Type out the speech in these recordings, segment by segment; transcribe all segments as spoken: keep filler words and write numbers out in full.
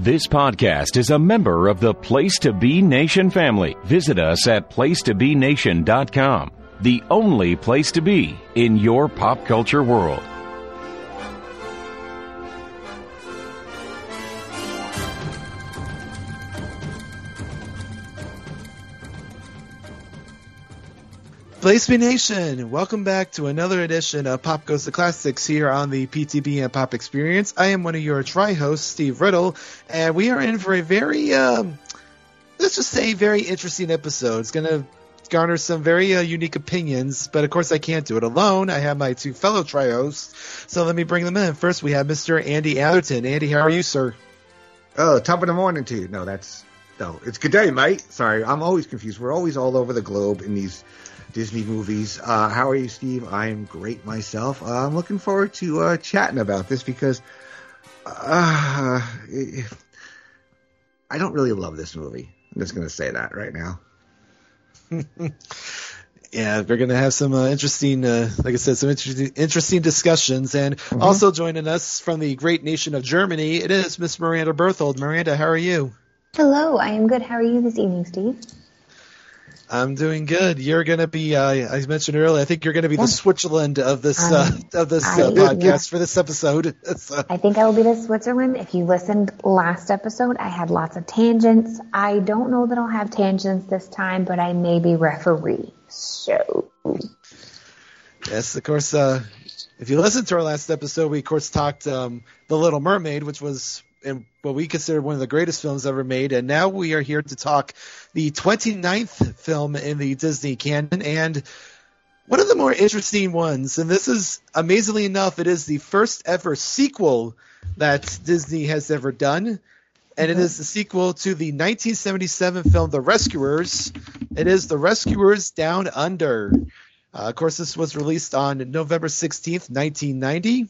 This podcast is a member of the Place to Be Nation family. Visit us at place to be nation dot com, the only place to be in your pop culture world. Place to Be Nation, welcome back to another edition of Pop Goes the Classics here on the P T B and Pop Experience. I am one of your tri-hosts, Steve Riddle, and we are in for a very, um, let's just say, very interesting episode. It's going to garner some very uh, unique opinions, but of course I can't do it alone. I have my two fellow tri-hosts, so let me bring them in. First, we have Mister Andy Atherton. Andy, how are you, sir? Oh, top of the morning to you. No, that's, no, it's good day, mate. Sorry, I'm always confused. We're always all over the globe in these Disney movies. Uh, how are you, Steve? I am great myself. Uh, I'm looking forward to uh, chatting about this because uh, I don't really love this movie. I'm just going to say that right now. Yeah, we're going to have some uh, interesting, uh, like I said, some interesting, interesting discussions. And mm-hmm. also joining us from the great nation of Germany, it is Miss Miranda Berthold. Miranda, how are you? Hello, I am good. How are you this evening, Steve? I'm doing good. You're going to be, uh, I mentioned earlier, I think you're going to be the Switzerland of this uh, of this uh, I, podcast yeah. for this episode. So. I think I will be the Switzerland. If you listened last episode, I had lots of tangents. I don't know that I'll have tangents this time, but I may be referee. So. Yes, of course. Uh, if you listened to our last episode, we, of course, talked um, The Little Mermaid, which was in what we consider one of the greatest films ever made. And now we are here to talk the twenty-ninth film in the Disney canon, and one of the more interesting ones. And this is, amazingly enough, it is the first ever sequel that Disney has ever done. And it is the sequel to the nineteen seventy-seven film The Rescuers. It is The Rescuers Down Under. Uh, of course, this was released on November sixteenth, nineteen ninety.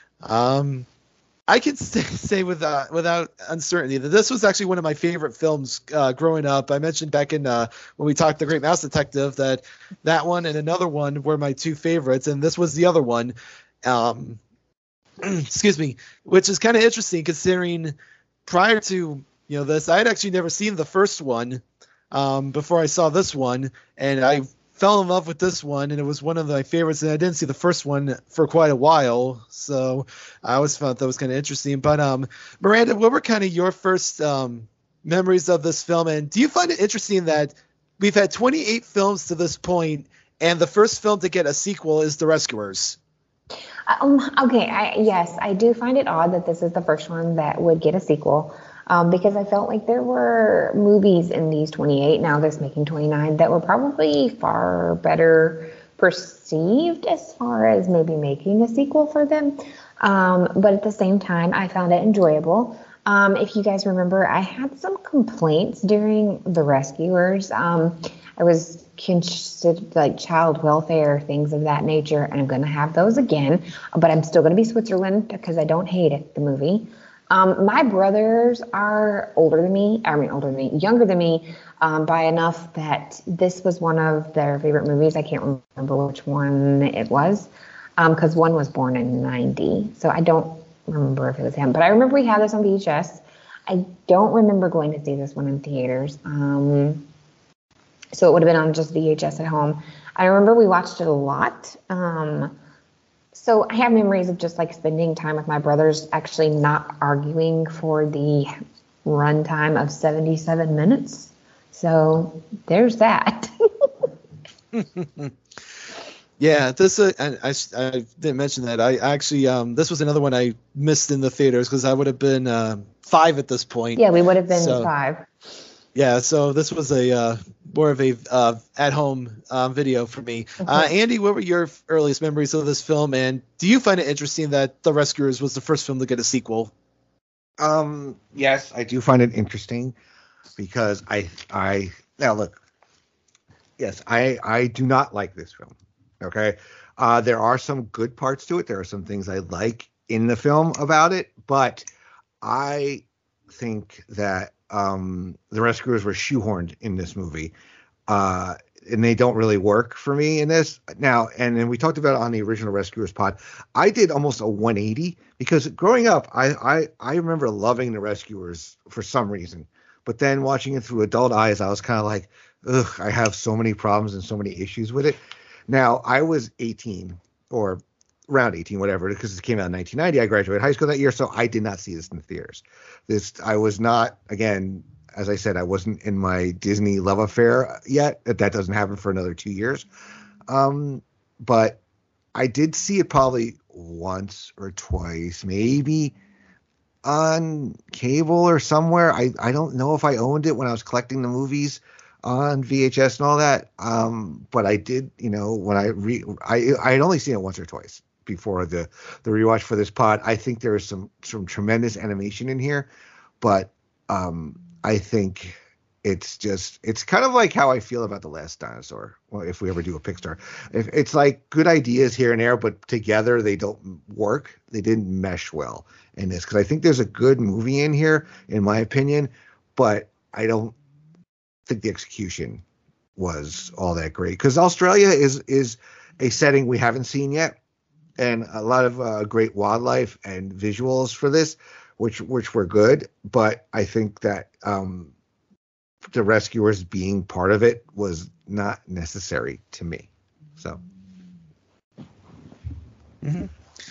Um, I can say, say without, without uncertainty that this was actually one of my favorite films uh, growing up. I mentioned back in uh, when we talked The Great Mouse Detective that that one and another one were my two favorites, and this was the other one. Um, excuse me, which is kind of interesting considering prior to you know this, I had actually never seen the first one um, before I saw this one, and I fell in love with this one, and it was one of my favorites, and I didn't see the first one for quite a while, so I always felt that was kind of interesting. But um, Miranda, what were kind of your first um, memories of this film, and do you find it interesting that we've had twenty-eight films to this point, and the first film to get a sequel is The Rescuers? Um, okay, I, yes, I do find it odd that this is the first one that would get a sequel. Um, because I felt like there were movies in these twenty-eight, now this making twenty-nine, that were probably far better perceived as far as maybe making a sequel for them. Um, but at the same time, I found it enjoyable. Um, if you guys remember, I had some complaints during The Rescuers. Um, I was considered like child welfare, things of that nature, and I'm going to have those again. But I'm still going to be Switzerland because I don't hate it, the movie. Um, my brothers are older than me, I mean older than me, younger than me um, by enough that this was one of their favorite movies. I can't remember which one it was because um, one was born in ninety, so I don't remember if it was him. But I remember we had this on V H S. I don't remember going to see this one in theaters, um, so it would have been on just V H S at home. I remember we watched it a lot. Um, So I have memories of just like spending time with my brothers, actually not arguing for the runtime of seventy-seven minutes. So there's that. Yeah, this uh, I, I, I didn't mention that. I actually um, this was another one I missed in the theaters because I would have been uh, five at this point. Yeah, we would have been so, five. Yeah, so this was a uh, more of a uh, at-home um, video for me. Okay. Uh, Andy, what were your earliest memories of this film, and do you find it interesting that The Rescuers was the first film to get a sequel? Um, yes, I do find it interesting because I, I now look, yes, I, I do not like this film. Okay, uh, there are some good parts to it. There are some things I like in the film about it, but I think that um, The Rescuers were shoehorned in this movie. Uh, and they don't really work for me in this now. And then we talked about it on the original Rescuers pod. I did almost a one eighty because growing up, I, I, I remember loving the Rescuers for some reason, but then watching it through adult eyes, I was kind of like, ugh, I have so many problems and so many issues with it. Now I was eighteen or around eighteen, whatever, because it came out in nineteen ninety. I graduated high school that year, so I did not see this in the theaters. This, I was not, again, as I said, I wasn't in my Disney love affair yet. That doesn't happen for another two years. Um, but I did see it probably once or twice, maybe on cable or somewhere. I, I don't know if I owned it when I was collecting the movies on V H S and all that. Um, but I did, you know, when I re I I had only seen it once or twice before the the rewatch for this pod. I think there is some some tremendous animation in here, but um, I think it's just it's kind of like how I feel about The Last Dinosaur. Well, if we ever do a Pixar, if it's like good ideas here and there, but together they don't work. They didn't mesh well in this, because I think there's a good movie in here, in my opinion, but I don't think the execution was all that great, because Australia is is a setting we haven't seen yet, and a lot of uh, great wildlife and visuals for this, which which were good, but I think that um, the Rescuers being part of it was not necessary to me. So, mm-hmm.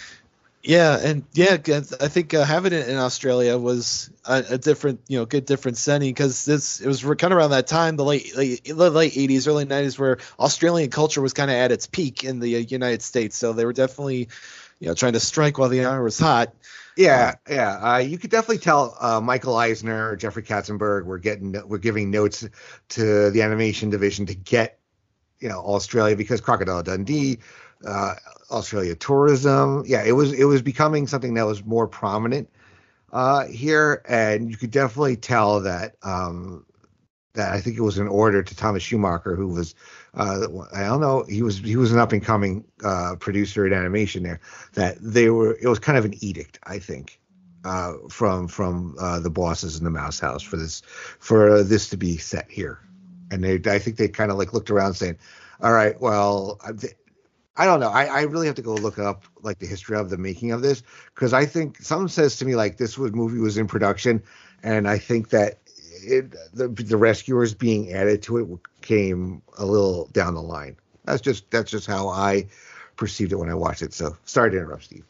Yeah, and yeah, I think uh, having it in Australia was a, a different, you know, good different setting, because this it was kind of around that time, the late late, late eighties, early nineties, where Australian culture was kind of at its peak in the uh, United States. So they were definitely, you know, trying to strike while the iron was hot. Yeah, yeah, uh, you could definitely tell uh, Michael Eisner or Jeffrey Katzenberg were getting were giving notes to the animation division to get, you know, Australia, because Crocodile Dundee. Uh, Australia tourism. Yeah, it was it was becoming something that was more prominent uh, here, and you could definitely tell that um, that I think it was an order to Thomas Schumacher, who was uh, I don't know he was he was an up and coming uh, producer in animation there, that they were it was kind of an edict, I think, uh, from from uh, the bosses in the Mouse House for this for this to be set here, and they I think they kind of like looked around saying, all right, well. They, I don't know. I, I really have to go look up like the history of the making of this, because I think someone says to me like this was movie was in production, and I think that it, the the Rescuers being added to it came a little down the line. That's just that's just how I perceived it when I watched it. So sorry to interrupt, Steve.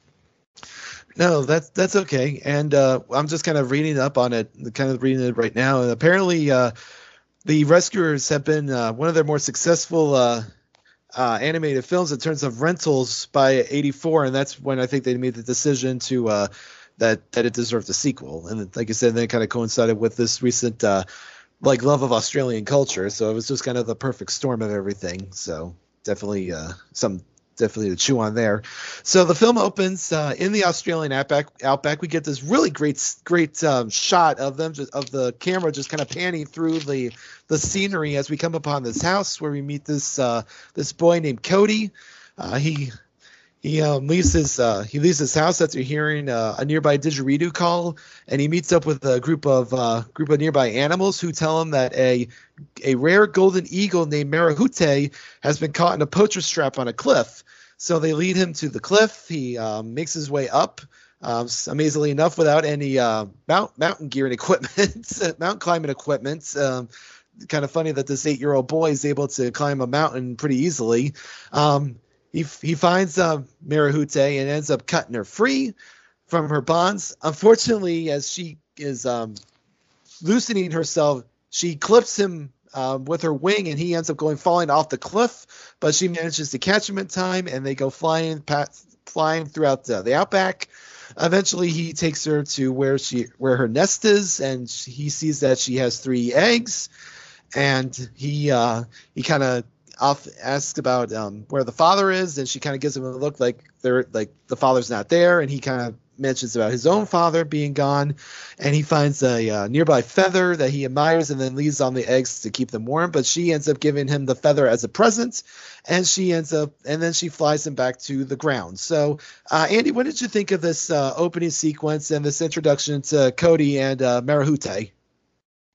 No, that's that's okay. And uh, I'm just kind of reading up on it, kind of reading it right now, and apparently uh, the Rescuers have been uh, one of their more successful. Uh, Uh, animated films in terms of rentals by eighty-four, and that's when I think they made the decision to uh, that that it deserved a sequel. And like I said, they kind of coincided with this recent uh, like love of Australian culture, so it was just kind of the perfect storm of everything. So definitely uh, some definitely to chew on there. So the film opens uh, in the Australian outback. Outback, we get this really great great um, shot of them, just, of the camera just kind of panning through the the scenery as we come upon this house where we meet this uh, this boy named Cody. Uh, he he um, leaves his uh, he leaves his house after hearing uh, a nearby didgeridoo call, and he meets up with a group of uh, group of nearby animals who tell him that a a rare golden eagle named Marahute has been caught in a poacher's trap on a cliff. So they lead him to the cliff. He um, makes his way up, um, amazingly enough, without any uh, mount, mountain gear and equipment, mountain climbing equipment. Um, kind of funny that this eight-year-old boy is able to climb a mountain pretty easily. Um, he he finds uh, Marahute and ends up cutting her free from her bonds. Unfortunately, as she is um, loosening herself, she clips him Um, with her wing, and he ends up going falling off the cliff, but she manages to catch him in time, and they go flying past, flying throughout the, the outback. Eventually, he takes her to where she where her nest is, and she, he sees that she has three eggs, and he uh, he kind of off asks about um, where the father is, and she kind of gives him a look like they're like the father's not there, and he kind of mentions about his own father being gone, and he finds a uh, nearby feather that he admires and then leaves on the eggs to keep them warm, but she ends up giving him the feather as a present, and she ends up and then she flies him back to the ground. So uh, Andy, what did you think of this uh, opening sequence and this introduction to Cody and uh, Marahute?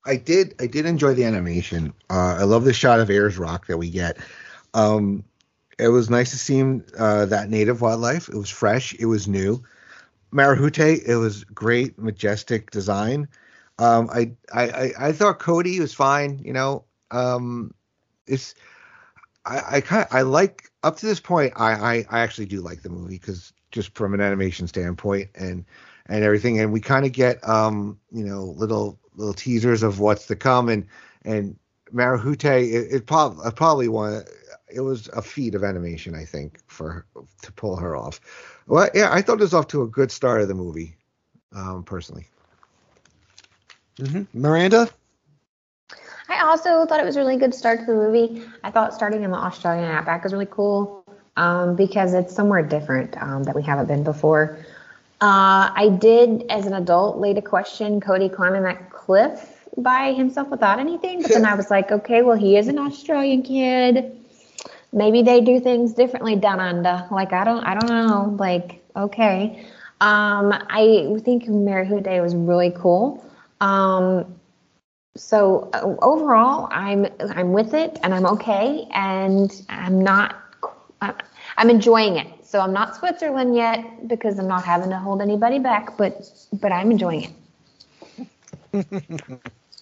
I did I did enjoy the animation. Uh, I love the shot of Ayers Rock that we get. Um, it was nice to see him, uh, that native wildlife. It was fresh. It was new. Marahute, it was great, majestic design. Um, I, I I I thought Cody was fine. You know, um, it's I I kind I like up to this point. I, I I actually do like the movie because just from an animation standpoint and and everything, and we kind of get um you know little little teasers of what's to come, and and Marahute it, it probably probably one it was a feat of animation, I think, for her, to pull her off. Well, yeah, I thought it was off to a good start of the movie, um, personally. Mm-hmm. Miranda? I also thought it was a really good start to the movie. I thought starting in the Australian outback was really cool um, because it's somewhere different um, that we haven't been before. Uh, I did, as an adult, later question Cody climbing that cliff by himself without anything, but then I was like, okay, well, he is an Australian kid. Maybe they do things differently down under. Like, I don't, I don't know. Like, okay. Um, I think Marahute was really cool. Um, so uh, overall, I'm, I'm with it and I'm okay. And I'm not, I'm enjoying it. So I'm not Switzerland yet because I'm not having to hold anybody back, but, but I'm enjoying it.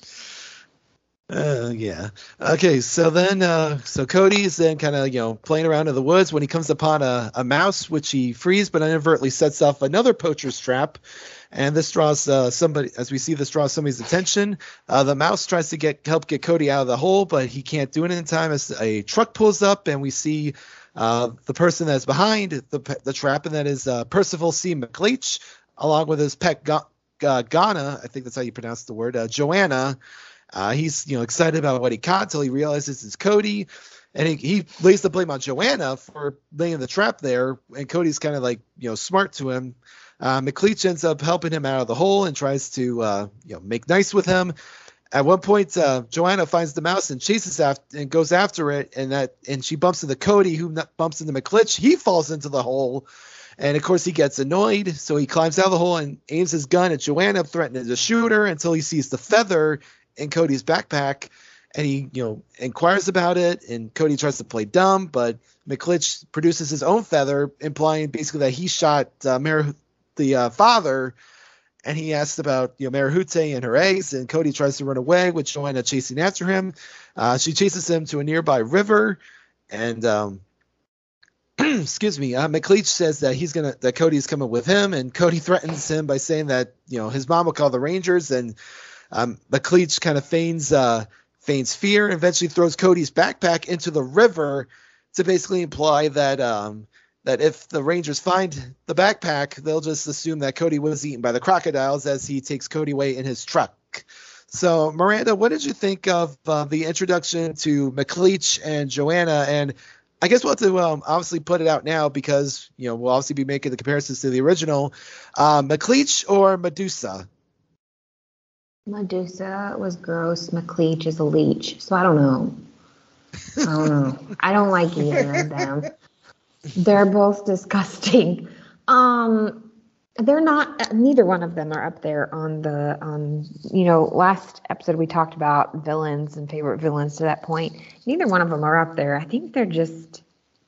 Uh, yeah. Okay. So then, uh, so Cody's then kind of, you know, playing around in the woods when he comes upon a, a mouse, which he frees, but inadvertently sets off another poacher's trap. And this draws uh, somebody, as we see this draws somebody's attention. Uh, the mouse tries to get help get Cody out of the hole, but he can't do it in time as a truck pulls up, and we see uh, the person that's behind the the trap, and that is uh, Percival C. McLeach, along with his pet Ga- uh, Ghana, I think that's how you pronounce the word, uh, Joanna. Uh, he's, you know, excited about what he caught until he realizes it's Cody, and he, he lays the blame on Joanna for laying the trap there. And Cody's kind of like, you know, smart to him. Uh, McLeach ends up helping him out of the hole and tries to, uh, you know, make nice with him. At one point, uh, Joanna finds the mouse and chases after and goes after it, and that and she bumps into Cody, who bumps into McLeach. He falls into the hole. And, of course, he gets annoyed, so he climbs out of the hole and aims his gun at Joanna, threatening to shoot her until he sees the feather in Cody's backpack, and he, you know, inquires about it, and Cody tries to play dumb, but McLeach produces his own feather, implying basically that he shot uh, Mar- the uh, father, and he asks about, you know, Marahute and her eggs, and Cody tries to run away with Joanna chasing after him. Uh, she chases him to a nearby river, and um, excuse me, uh, McLeach says that he's gonna that Cody's coming with him, and Cody threatens him by saying that, you know, his mom will call the Rangers, and Um, McLeach kind of feigns uh, feigns fear and eventually throws Cody's backpack into the river to basically imply that um, that if the Rangers find the backpack, they'll just assume that Cody was eaten by the crocodiles as he takes Cody away in his truck. So, Miranda, what did you think of uh, the introduction to McLeach and Joanna? And I guess we'll have to um, obviously put it out now because, you know, we'll obviously be making the comparisons to the original. Uh, McLeach or Medusa? Medusa was gross. McLeach is a leech. So I don't know. I don't know. I don't like either of them. They're both disgusting. Um, they're not. Neither one of them are up there on the. Um, you know, last episode we talked about villains and favorite villains to that point. Neither one of them are up there. I think they're just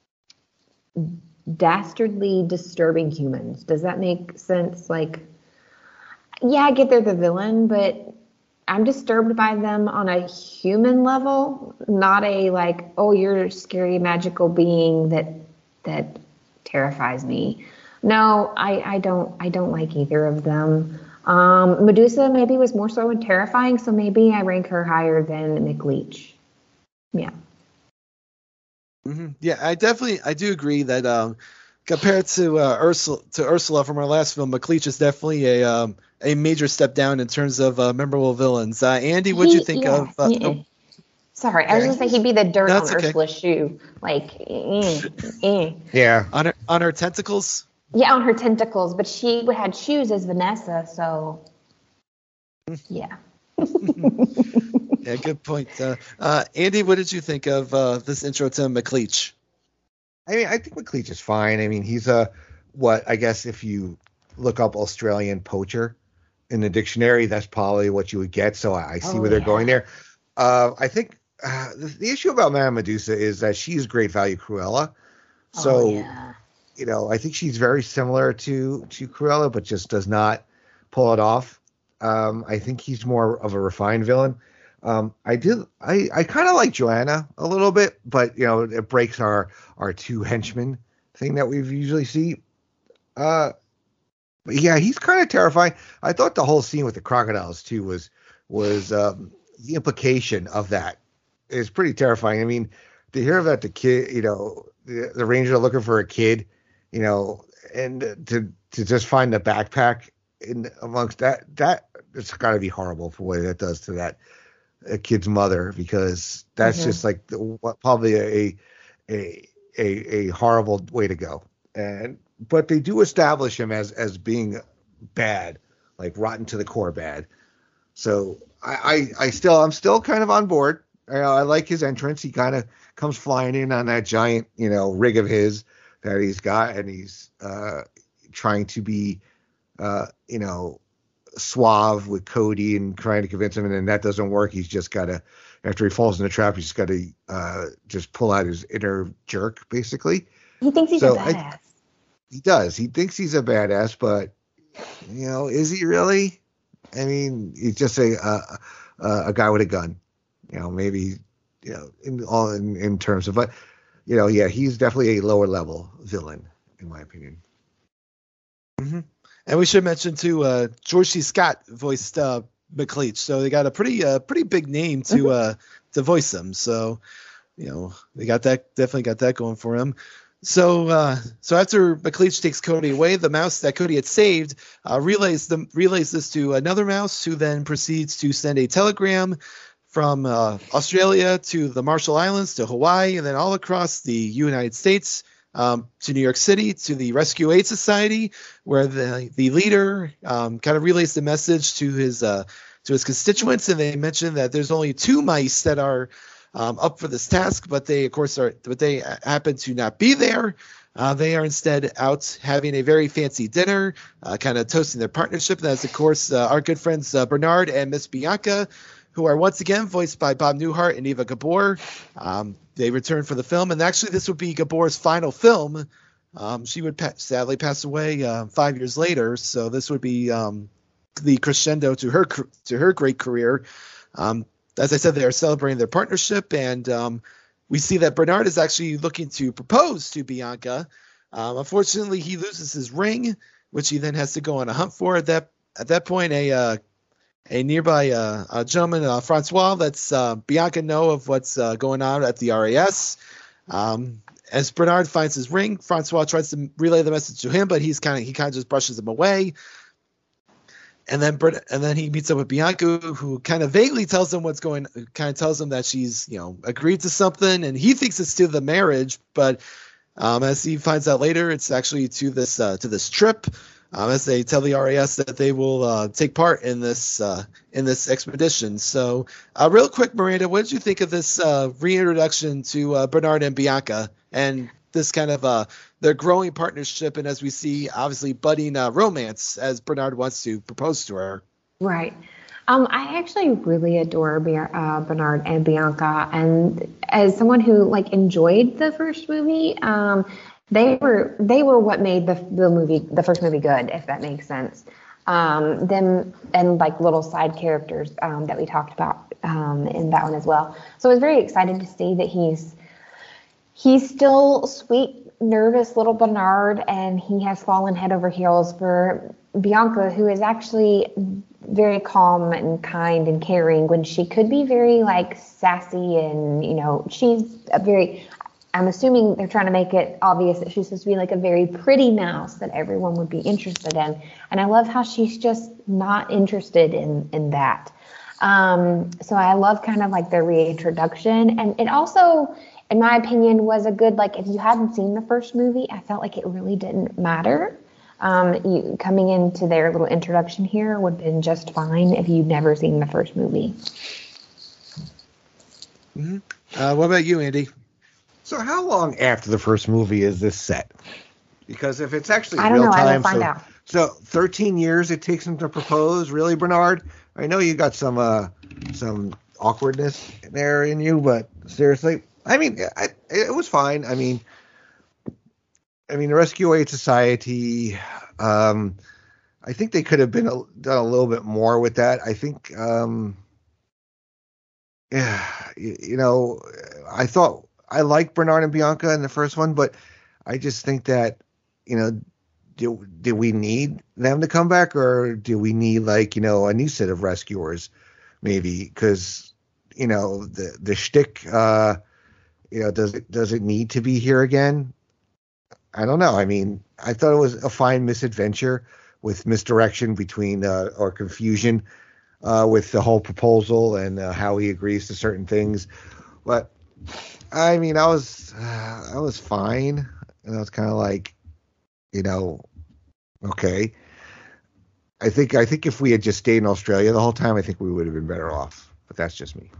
dastardly, disturbing humans. Does that make sense? Like. Yeah, I get they're the villain, but I'm disturbed by them on a human level, not a like, oh, you're a scary magical being that that terrifies me. No, I, I don't I don't like either of them. Um, Medusa maybe was more so terrifying, so maybe I rank her higher than McLeach. Yeah. Mm-hmm. Yeah, I definitely I do agree that um, compared to uh, Ursula to Ursula from our last film, McLeach is definitely a um, a major step down in terms of uh, memorable villains. Uh, Andy, what'd you think yeah, of? Uh, yeah. oh, Sorry, I was gonna say he'd be the dirt No, on it's okay. Ursula's shoe, like, eh, eh. Yeah. on her on her tentacles. Yeah, on her tentacles, but she had shoes as Vanessa, so yeah. Yeah, good point. Uh, uh, Andy, what did you think of uh, this intro to McLeach? I mean, I think McLeach is fine. I mean, he's a what I guess if you look up Australian poacher, in the dictionary, that's probably what you would get. So I, I see Oh, where they're yeah. going there. Uh, I think uh, the, the issue about Madame Medusa is that she's great value Cruella. So, Oh, yeah. you know, I think she's very similar to to Cruella, but just does not pull it off. Um, I think he's more of a refined villain. Um, I did. I, I kind of like Joanna a little bit, but you know, it breaks our our two henchmen thing that we usually see. Uh, but yeah, he's kind of terrifying. I thought the whole scene with the crocodiles too was was um, the implication of that is pretty terrifying. I mean, to hear that the kid, you know, the, the ranger looking for a kid, you know, and to to just find the backpack in amongst that, that it's got to be horrible for what that does to that a kid's mother, because that's Mm-hmm. just like the, what, probably a, a a a horrible way to go. And but they do establish him as as being bad, like rotten to the core bad. So I I, I still I'm still kind of on board. I, I like his entrance. He kind of comes flying in on that giant, you know, rig of his that he's got, and he's uh, trying to be, uh, you know, suave with Cody and trying to convince him, and then that doesn't work. He's just got to, after he falls in the trap, he's got to uh, just pull out his inner jerk, basically. He thinks he's So a I- badass. He does. He thinks he's a badass, but you know, is he really? I mean, he's just a a, a, a guy with a gun. You know, maybe you know, in all in, in terms of, but you know, yeah, he's definitely a lower level villain, in my opinion. Mm-hmm. And we should mention too, uh, George C. Scott voiced uh, McLeach, so they got a pretty uh, pretty big name to uh, to voice him. So you know, they got that, definitely got that going for him. So, uh, so after McLeach takes Cody away, the mouse that Cody had saved uh, relays the relays this to another mouse, who then proceeds to send a telegram from uh, Australia to the Marshall Islands to Hawaii, and then all across the United States um, to New York City to the Rescue Aid Society, where the the leader um, kind of relays the message to his uh, to his constituents, and they mention that there's only two mice that are Um, up for this task, but they, of course, are, but they happen to not be there. Uh, they are instead out having a very fancy dinner, uh, kind of toasting their partnership. And that's, of course, uh, our good friends uh, Bernard and Miss Bianca, who are once again voiced by Bob Newhart and Eva Gabor. Um, they return for the film, and actually, this would be Gabor's final film. Um, she would pa- sadly pass away uh, five years later, so this would be um, the crescendo to her to her great career. Um, As I said, they are celebrating their partnership, and um, we see that Bernard is actually looking to propose to Bianca. Um, unfortunately, he loses his ring, which he then has to go on a hunt for. At that at that point, a uh, a nearby uh, a gentleman, uh, Francois, lets uh, Bianca know of what's uh, going on at the R A S. Um, as Bernard finds his ring, Francois tries to relay the message to him, but he's kind of he kind of just brushes him away. And then and then he meets up with Bianca, who kind of vaguely tells him what's going, kind of tells him that she's, you know, agreed to something, and he thinks it's to the marriage, but um, as he finds out later, it's actually to this uh, to this trip. Um, as they tell the R A S that they will uh, take part in this uh, in this expedition. So, uh, real quick, Miranda, what did you think of this uh, reintroduction to uh, Bernard and Bianca, and this kind of uh, their growing partnership, and as we see, obviously budding uh, romance as Bernard wants to propose to her? Right. Um, I actually really adore uh, Bernard and Bianca, and as someone who like enjoyed the first movie, um, they were they were what made the the movie the first movie good, if that makes sense. Um, them and like little side characters um, that we talked about um, in that one as well. So I was very excited to see that he's. He's still sweet, nervous little Bernard, and he has fallen head over heels for Bianca, who is actually very calm and kind and caring when she could be very like sassy, and you know, she's a very, I'm assuming they're trying to make it obvious that she's supposed to be like a very pretty mouse that everyone would be interested in. And I love how she's just not interested in, in that. Um, so I love kind of like their reintroduction, and it also, in my opinion, was a good, like, if you hadn't seen the first movie, I felt like it really didn't matter. Um, you, coming into their little introduction here would have been just fine if you'd never seen the first movie. Mm-hmm. Uh, what about you, Andy? So how long after the first movie is this set? Because if it's actually I don't real know. I time, will find so, out. So thirteen years it takes him to propose. Really, Bernard? I know you got some uh, some awkwardness there in you, but seriously, I mean, I, it was fine. I mean, I mean, the Rescue Aid Society. Um, I think they could have been a, done a little bit more with that. I think, um, yeah, you, you know, I thought I liked Bernard and Bianca in the first one, but I just think that, you know, do, do we need them to come back, or do we need, like, you know, a new set of rescuers, maybe? Because, you know, the the shtick, uh, you know, does it does it need to be here again? I don't know. I mean, I thought it was a fine misadventure with misdirection between uh, or confusion uh, with the whole proposal and uh, how he agrees to certain things. But I mean, I was uh, I was fine, and I was kind of like, you know, okay. I think I think if we had just stayed in Australia the whole time, I think we would have been better off. But that's just me.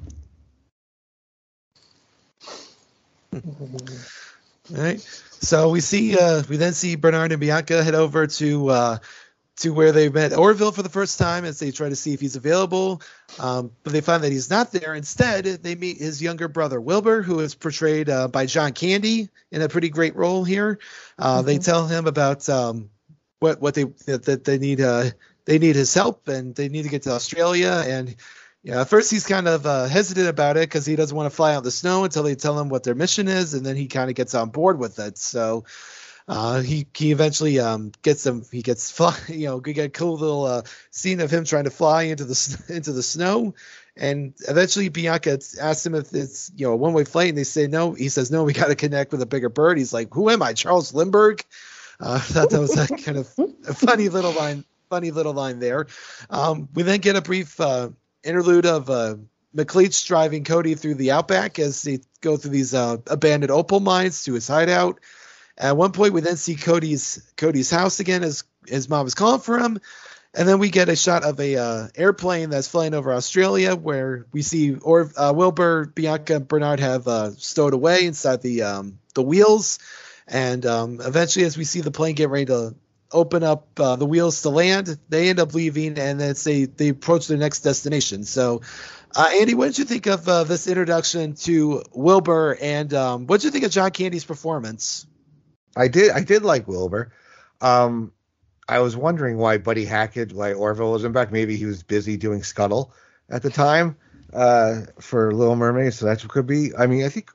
All right. So we see, uh, we then see Bernard and Bianca head over to uh, to where they met Orville for the first time as they try to see if he's available. Um, but they find that he's not there. Instead, they meet his younger brother Wilbur, who is portrayed uh, by John Candy in a pretty great role here. Uh, mm-hmm. They tell him about um, what what they that, that they need uh, they need his help, and they need to get to Australia. And yeah, at first he's kind of uh, hesitant about it because he doesn't want to fly out in the snow until they tell him what their mission is, and then he kind of gets on board with it. So uh, he he eventually um, gets them. He gets fly, you know, we get a cool little uh, scene of him trying to fly into the into the snow, and eventually Bianca asks him if it's, you know, a one way flight, and they say no. He says no, we got to connect with a bigger bird. He's like, who am I, Charles Lindbergh? Uh, I thought that was a kind of a funny little line. Funny little line there. Um, we then get a brief. Uh, interlude of uh, McLeach driving Cody through the outback as they go through these uh, abandoned opal mines to his hideout. At one point, we then see Cody's Cody's house again as his mom is calling for him, and then we get a shot of a uh, airplane that's flying over Australia, where we see or uh, Wilbur, Bianca, and Bernard have uh, stowed away inside the um, the wheels, and um, eventually, as we see the plane get ready to open up uh, the wheels to land, they end up leaving, and then they they approach their next destination. So, uh, Andy, what did you think of uh, this introduction to Wilbur, and um, what did you think of John Candy's performance? I did I did like Wilbur. Um, I was wondering why Buddy Hackett, why Orville wasn't back. Maybe he was busy doing Scuttle at the time uh, for Little Mermaid, so that could be. I mean, I think,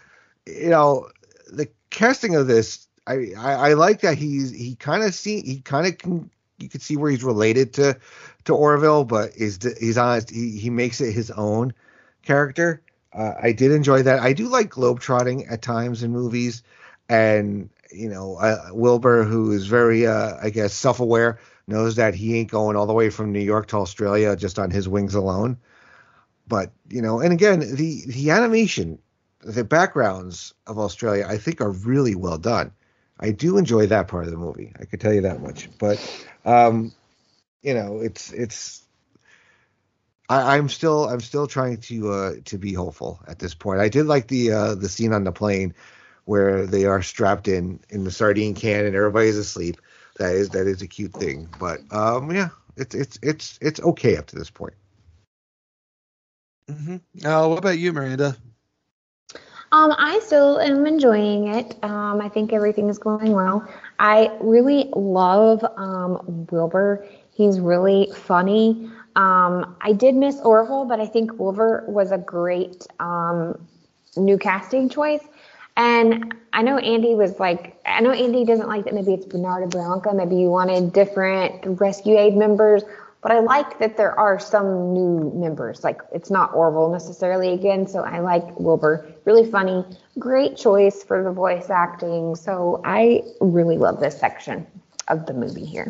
you know, the casting of this. I, I, I like that he's he kind of see he kind of can you can see where he's related to to Orville, but is he's honest he, he makes it his own character. Uh, I did enjoy that. I do like globetrotting at times in movies, and you know uh, Wilbur, who is very uh, I guess self-aware, knows that he ain't going all the way from New York to Australia just on his wings alone. But you know, and again, the the animation, the backgrounds of Australia, I think are really well done. I do enjoy that part of the movie. I could tell you that much. But, um, you know, it's it's. I, I'm still I'm still trying to uh, to be hopeful at this point. I did like the uh, the scene on the plane where they are strapped in in the sardine can and everybody's asleep. That is that is a cute thing. But um, yeah, it's it's it's it's okay up to this point. Mm-hmm. Uh, what about you, Miranda? Um, I still am enjoying it. Um, I think everything is going well. I really love um, Wilbur. He's really funny. Um, I did miss Orville, but I think Wilbur was a great um, new casting choice. And I know Andy was like, I know Andy doesn't like that maybe it's Bernard or Bianca. Maybe you wanted different Rescue Aid members. But I like that there are some new members. Like, it's not Orville necessarily again. So I like Wilbur. Really funny. Great choice for the voice acting. So I really love this section of the movie here.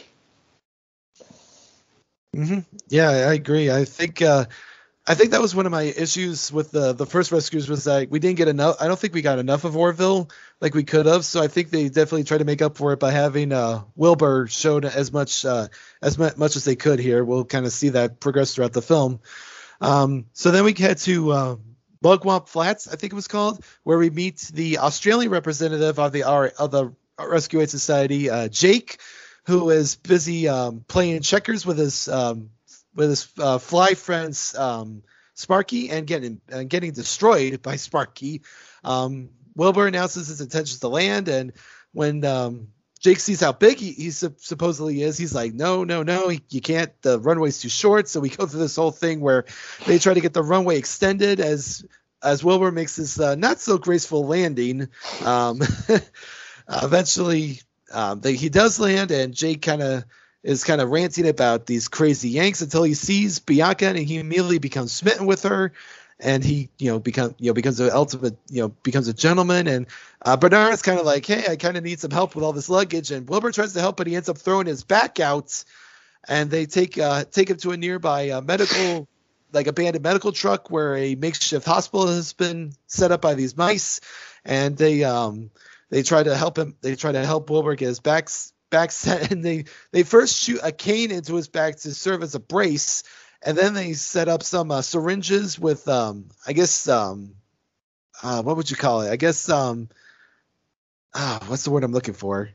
Mm-hmm. Yeah, I agree. I think uh, I think that was one of my issues with the the first Rescuers was that we didn't get enough. I don't think we got enough of Orville like we could have. So I think they definitely tried to make up for it by having uh, Wilbur shown as much uh, as much as they could here. We'll kind of see that progress throughout the film. Um, so then we get to uh, Mugwump Flats, I think it was called, where we meet the Australian representative of the of the Rescue Aid Society, uh, Jake, who is busy um, playing checkers with his um, with his uh, fly friends um, Sparky and getting and getting destroyed by Sparky. Um, Wilbur announces his intentions to land, and when um, Jake sees how big he, he su- supposedly is, he's like, no, no, no, he, you can't. The runway's too short. So we go through this whole thing where they try to get the runway extended as as Wilbur makes this uh, not so graceful landing. Um, eventually, um, they, he does land, and Jake kind of is kind of ranting about these crazy Yanks until he sees Bianca, and he immediately becomes smitten with her. And he, you know, become, you know, becomes a ultimate, you know, becomes a gentleman. And uh, Bernard's kind of like, hey, I kind of need some help with all this luggage. And Wilbur tries to help, but he ends up throwing his back out. And they take uh, take him to a nearby uh, medical, like abandoned medical truck where a makeshift hospital has been set up by these mice. And they um they try to help him. They try to help Wilbur get his back back set. And they they first shoot a cane into his back to serve as a brace. And then they set up some uh, syringes with, um, I guess, um, uh, what would you call it? I guess, um, uh, what's the word I'm looking for?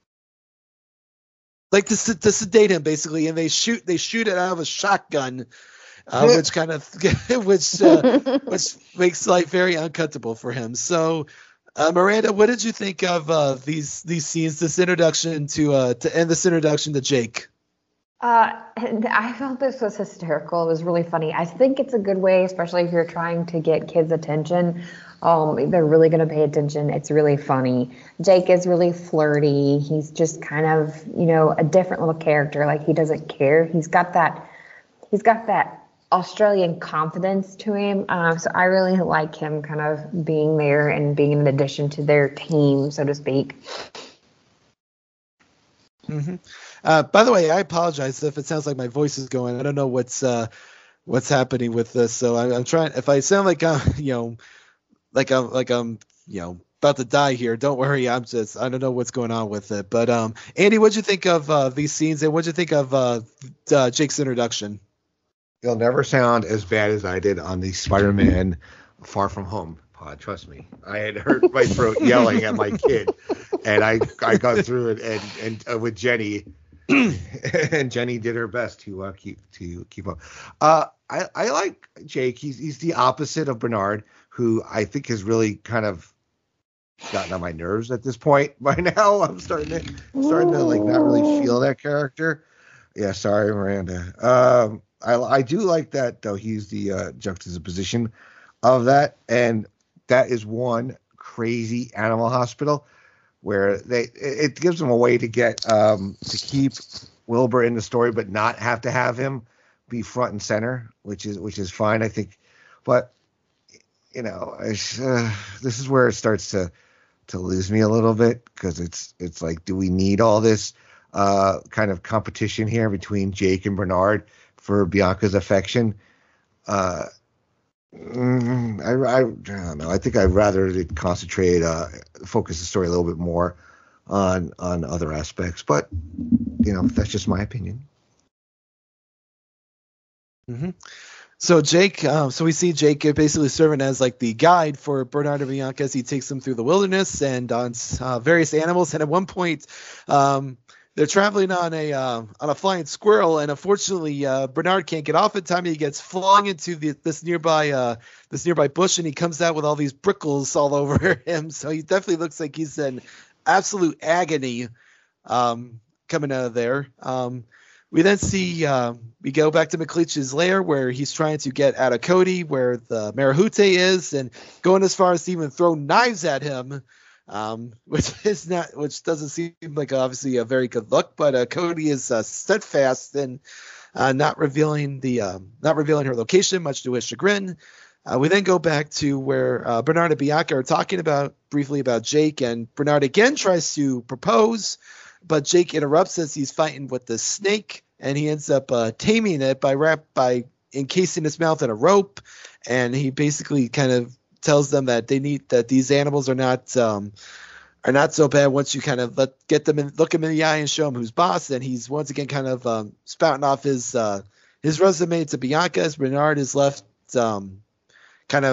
Like to, to sedate him, basically. And they shoot, they shoot it out of a shotgun, uh, which kind of, which, uh, which makes life very uncomfortable for him. So, uh, Miranda, what did you think of uh, these these scenes? This introduction to uh, to end this introduction to Jake. Uh, I felt this was hysterical. It was really funny. I think it's a good way, especially if you're trying to get kids' attention. Um, they're really going to pay attention. It's really funny. Jake is really flirty. He's just kind of, you know, a different little character. Like, he doesn't care. He's got that, he's got that Australian confidence to him. Uh, so I really like him kind of being there and being an addition to their team, so to speak. Mm-hmm. Uh, by the way, I apologize if it sounds like my voice is going. I don't know what's uh, what's happening with this. So I'm, I'm trying. If I sound like I'm, you know, like I'm like I'm, you know, about to die here, don't worry. I'm just I don't know what's going on with it. But um, Andy, what'd you think of uh, these scenes, and what'd you think of uh, uh, Jake's introduction? You'll never sound as bad as I did on the Spider-Man Far From Home pod. Trust me, I had hurt my throat yelling at my kid, and I I got through it, and and uh, with Jenny. And Jenny did her best to uh, keep to keep up. Uh, I, I like Jake. He's he's the opposite of Bernard, who I think has really kind of gotten on my nerves at this point. By now, I'm starting to starting to like not really feel that character. Yeah, sorry, Miranda. Um, I I do like that though. He's the uh, juxtaposition of that, and that is one crazy animal hospital. Where they it gives them a way to get um, to keep Wilbur in the story, but not have to have him be front and center, which is which is fine, I think. But you know, uh, this is where it starts to to lose me a little bit, because it's it's like, do we need all this uh, kind of competition here between Jake and Bernard for Bianca's affection? Uh, Mm, I, I, I don't know. I think I'd rather concentrate, uh, focus the story a little bit more on on other aspects. But you know, that's just my opinion. Mm-hmm. So Jake, um, so we see Jake basically serving as like the guide for Bernard and Bianca as he takes them through the wilderness and on uh, various animals. And at one point, um, they're traveling on a uh, on a flying squirrel, and unfortunately, uh, Bernard can't get off in time. He gets flung into the, this nearby uh, this nearby bush, and he comes out with all these prickles all over him. So he definitely looks like he's in absolute agony um, coming out of there. Um, we then see uh, we go back to McLeach's lair where he's trying to get out of Cody, where the Marahute is, and going as far as to even throw knives at him. Um, which is not, which doesn't seem like obviously a very good look, but uh, Cody is uh, steadfast in uh, not revealing the um, not revealing her location, much to his chagrin. Uh, we then go back to where uh, Bernard and Bianca are talking about briefly about Jake, and Bernard again tries to propose, but Jake interrupts as he's fighting with the snake, and he ends up uh, taming it by wrap by encasing his mouth in a rope, and he basically kind of tells them that they need that these animals are not um, are not so bad once you kind of let get them in, look them in the eye and show him who's boss. And he's once again kind of um, spouting off his uh, his resume to Bianca as Bernard is left um, kind of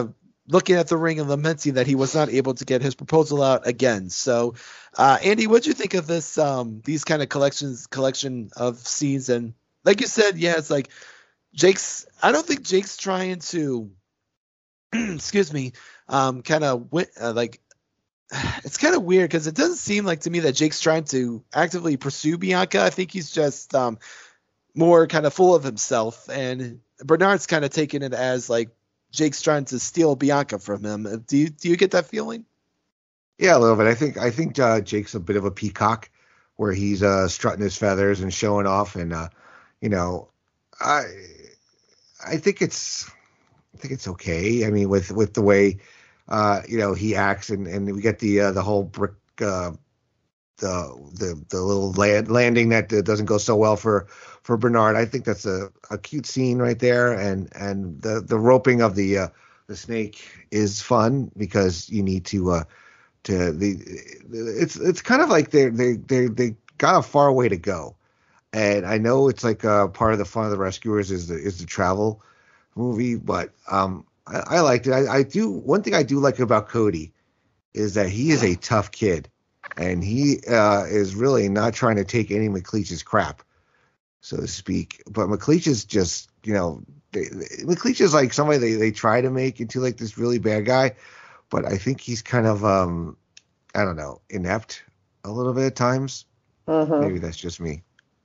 looking at the ring and lamenting that he was not able to get his proposal out again. So, uh, Andy, what do you think of this? Um, these kind of collections, collection of scenes, and like you said, yeah, it's like Jake's. I don't think Jake's trying to, excuse me, um, kind of uh, like. It's kind of weird because it doesn't seem like to me that Jake's trying to actively pursue Bianca. I think he's just um, more kind of full of himself, and Bernard's kind of taking it as like Jake's trying to steal Bianca from him. Do you do you get that feeling? Yeah, a little bit. I think I think uh, Jake's a bit of a peacock, where he's uh, strutting his feathers and showing off, and uh, you know, I I think it's I think it's okay. I mean, with with the way. Uh, you know, he acts, and, and we get the uh, the whole brick, uh, the the the little land, landing that uh, doesn't go so well for, for Bernard. I think that's a, a cute scene right there, and and the, the roping of the uh, the snake is fun because you need to uh, to the it's it's kind of like they they they they got a far way to go, and I know it's like uh, part of the fun of the Rescuers is the is the travel movie, but um. I, I liked it. I, I do. One thing I do like about Cody is that he is a tough kid, and he uh, is really not trying to take any McLeach's crap, so to speak. But McLeach is just, you know, they, they, McLeach is like somebody they, they try to make into like this really bad guy, but I think he's kind of, um, I don't know, inept a little bit at times. Mm-hmm. Maybe that's just me.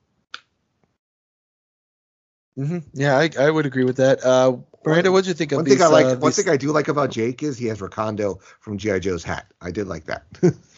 Mm-hmm. Yeah, I, I would agree with that. Uh, Miranda, what did you think of one these? Thing I like, uh, one these... thing I do like about Jake is he has Rakondo from G I. Joe's hat. I did like that.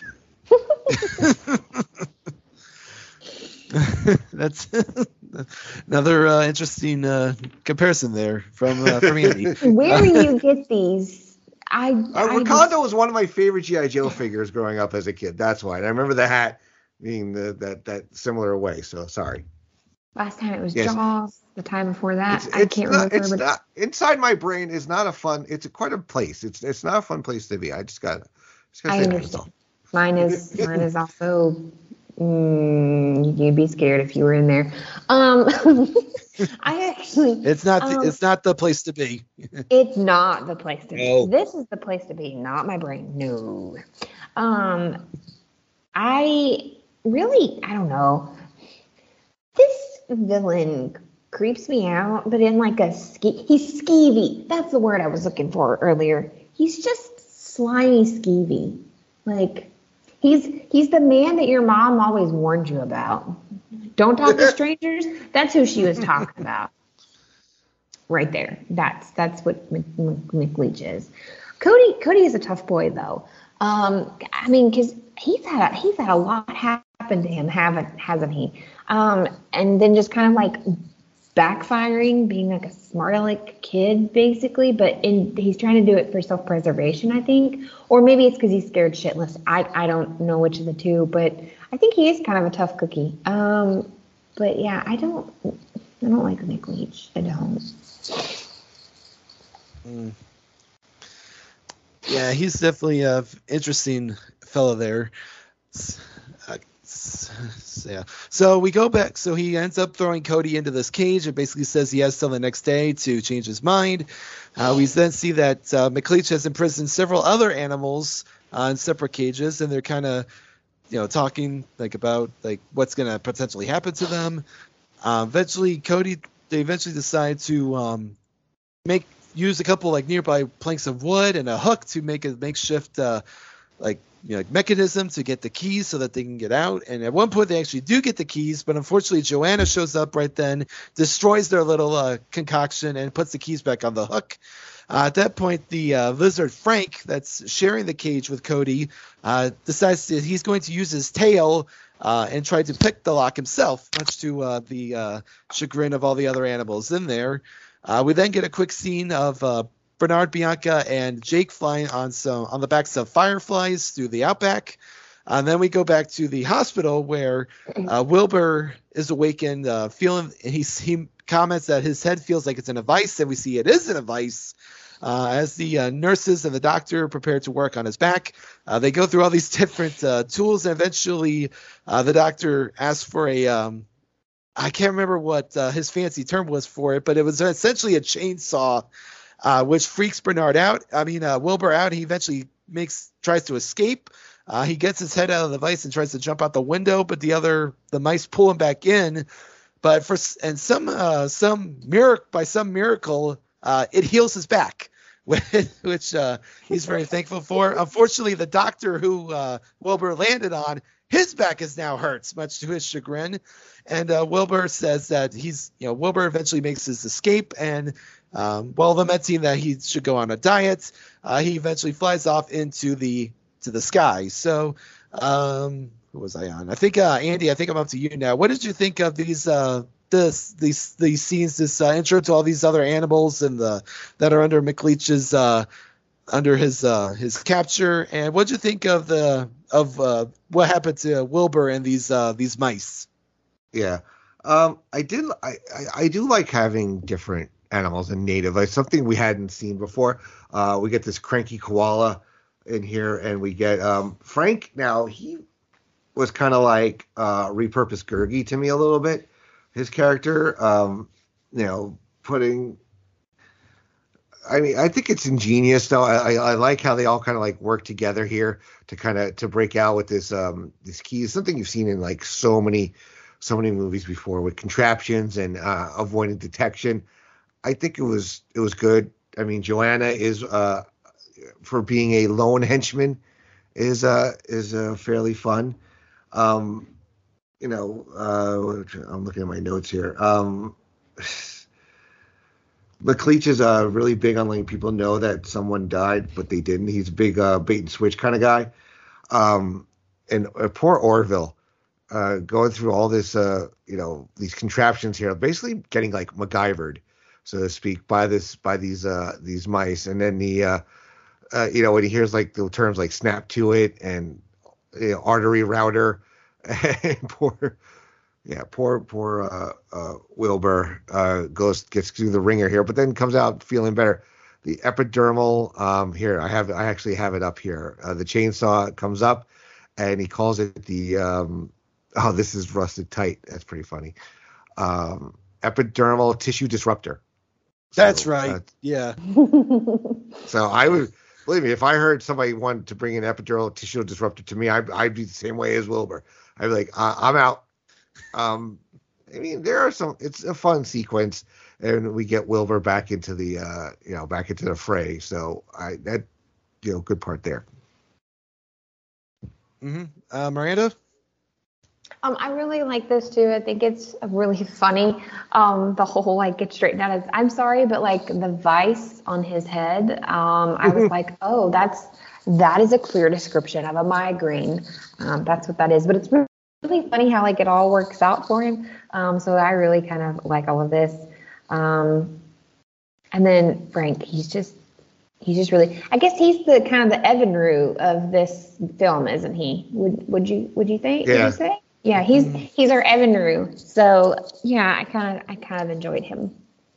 That's another uh, interesting uh, comparison there from uh, from Andy. Where do you get these? I, uh, I Rakondo just... was one of my favorite G I. Joe figures growing up as a kid. That's why. And I remember the hat being the, that that similar way. So sorry. Last time it was yes. Jaws. The time before that, it's, I it's can't not, remember. It's but... not inside my brain. Is not a fun. It's a, quite a place. It's it's not a fun place to be. I just got. I understand. Mine is mine is also. Mm, you'd be scared if you were in there. Um, I actually. It's not. The, um, it's not the place to be. It's not the place to No. be. This is the place to be, not my brain. No. Um, I really. I don't know. This villain creeps me out, but in like a ske- he's skeevy. That's the word I was looking for earlier. He's just slimy skeevy. Like he's he's the man that your mom always warned you about. Don't talk to strangers. That's who she was talking about. Right there. That's that's what McLeach is. Cody Cody is a tough boy though. Um, I mean, because he's had a, he's had a lot happen to him, haven't hasn't he? Um, and then just kind of like backfiring, being like a smart aleck kid, basically. But in, he's trying to do it for self-preservation, I think. Or maybe it's because he's scared shitless. I, I don't know which of the two, but I think he is kind of a tough cookie. Um, but yeah, I don't I don't like McLeach. I don't. Mm. Yeah, he's definitely a interesting fellow there. Uh, yeah. So we go back. So he ends up throwing Cody into this cage. It basically says he has till the next day to change his mind. Uh, we then see that uh, McLeach has imprisoned several other animals uh, in separate cages, and they're kind of, you know, talking like about like what's going to potentially happen to them. Uh, eventually, Cody they eventually decide to um, make use a couple like nearby planks of wood and a hook to make a makeshift uh, like. You know, like mechanism to get the keys so that they can get out. And at one point they actually do get the keys, but unfortunately Joanna shows up right then, destroys their little uh, concoction and puts the keys back on the hook. Uh, at that point, the uh, lizard Frank, that's sharing the cage with Cody, uh, decides that he's going to use his tail uh, and try to pick the lock himself, much to uh, the uh, chagrin of all the other animals in there. Uh, we then get a quick scene of uh, Bernard, Bianca, and Jake flying on some on the backs of fireflies through the outback. Uh, and then we go back to the hospital where uh, Wilbur is awakened, uh, feeling he, he comments that his head feels like it's in a vice, and we see it is in a vice. Uh, as the uh, nurses and the doctor prepare to work on his back, uh, they go through all these different uh, tools, and eventually uh, the doctor asks for a um, I can't remember what uh, his fancy term was for it, but it was essentially a chainsaw. uh, which freaks Bernard out. I mean, uh, Wilbur out. He eventually makes tries to escape. Uh, he gets his head out of the vise and tries to jump out the window, but the other the mice pull him back in. But for and some uh, some miracle by some miracle, uh, it heals his back, which uh, he's very thankful for. Unfortunately, the doctor who uh, Wilbur landed on, his back is now hurts, much to his chagrin. And uh, Wilbur says that he's, you know, Wilbur eventually makes his escape, and um, while lamenting that he should go on a diet, uh, he eventually flies off into the to the sky. So, um, who was I on? I think uh, Andy. I think I'm up to you now. What did you think of these uh, this these these scenes? This uh, intro to all these other animals and the that are under McLeach's uh, under his uh, his capture, and what did you think of the of uh, what happened to Wilbur and these uh, these mice? Yeah, um, I did. I, I, I do like having different animals and native. Like something we hadn't seen before. Uh, we get this cranky koala in here, and we get um, Frank. Now he was kind of like uh, repurposed Gurgi to me a little bit. His character, um, you know, putting. I mean, I think it's ingenious though. I, I, I like how they all kind of like work together here to kind of to break out with this um this key. It's something you've seen in like so many. so many movies before with contraptions and uh, avoiding detection. I think it was it was good. I mean, Joanna is uh, for being a lone henchman is uh, is uh, fairly fun. Um, you know, uh, I'm looking at my notes here. Um, McLeach is uh, really big on letting people know that someone died, but they didn't. He's a big uh, bait and switch kind of guy. Um, and uh, poor Orville. Uh, going through all this, uh, you know, these contraptions here, basically getting like MacGyvered, so to speak, by this, by these, uh, these mice, and then the, uh, uh, you know, when he hears like the terms like snap to it and you know, artery router, and poor, yeah, poor, poor uh, uh, Wilbur uh, goes gets through the ringer here, but then comes out feeling better. The epidermal, um, here I have, I actually have it up here. Uh, the chainsaw comes up, and he calls it the. Um, Oh, this is rusted tight. That's pretty funny. Um, epidermal tissue disruptor. So, That's right. Uh, yeah. So I would believe me if I heard somebody wanted to bring an epidural tissue disruptor to me, I'd, I'd be the same way as Wilbur. I'd be like, uh, I'm out. Um, I mean, there are some. It's a fun sequence, and we get Wilbur back into the, uh, you know, back into the fray. So I that, you know, good part there. Mm-hmm. Uh, Miranda. Um, I really like this too. I think it's really funny. Um, the whole like get straightened out. Is, I'm sorry, but like the vice on his head. Um, I was like, oh, that's that is a clear description of a migraine. Um, that's what that is. But it's really funny how like it all works out for him. Um, so I really kind of like all of this. Um, and then Frank, he's just he's just really. I guess he's the kind of the Evinrude of this film, isn't he? Would would you would you think? Yeah. Would you say? Yeah, he's he's our Evinrude. So yeah, I kind of I kind of enjoyed him.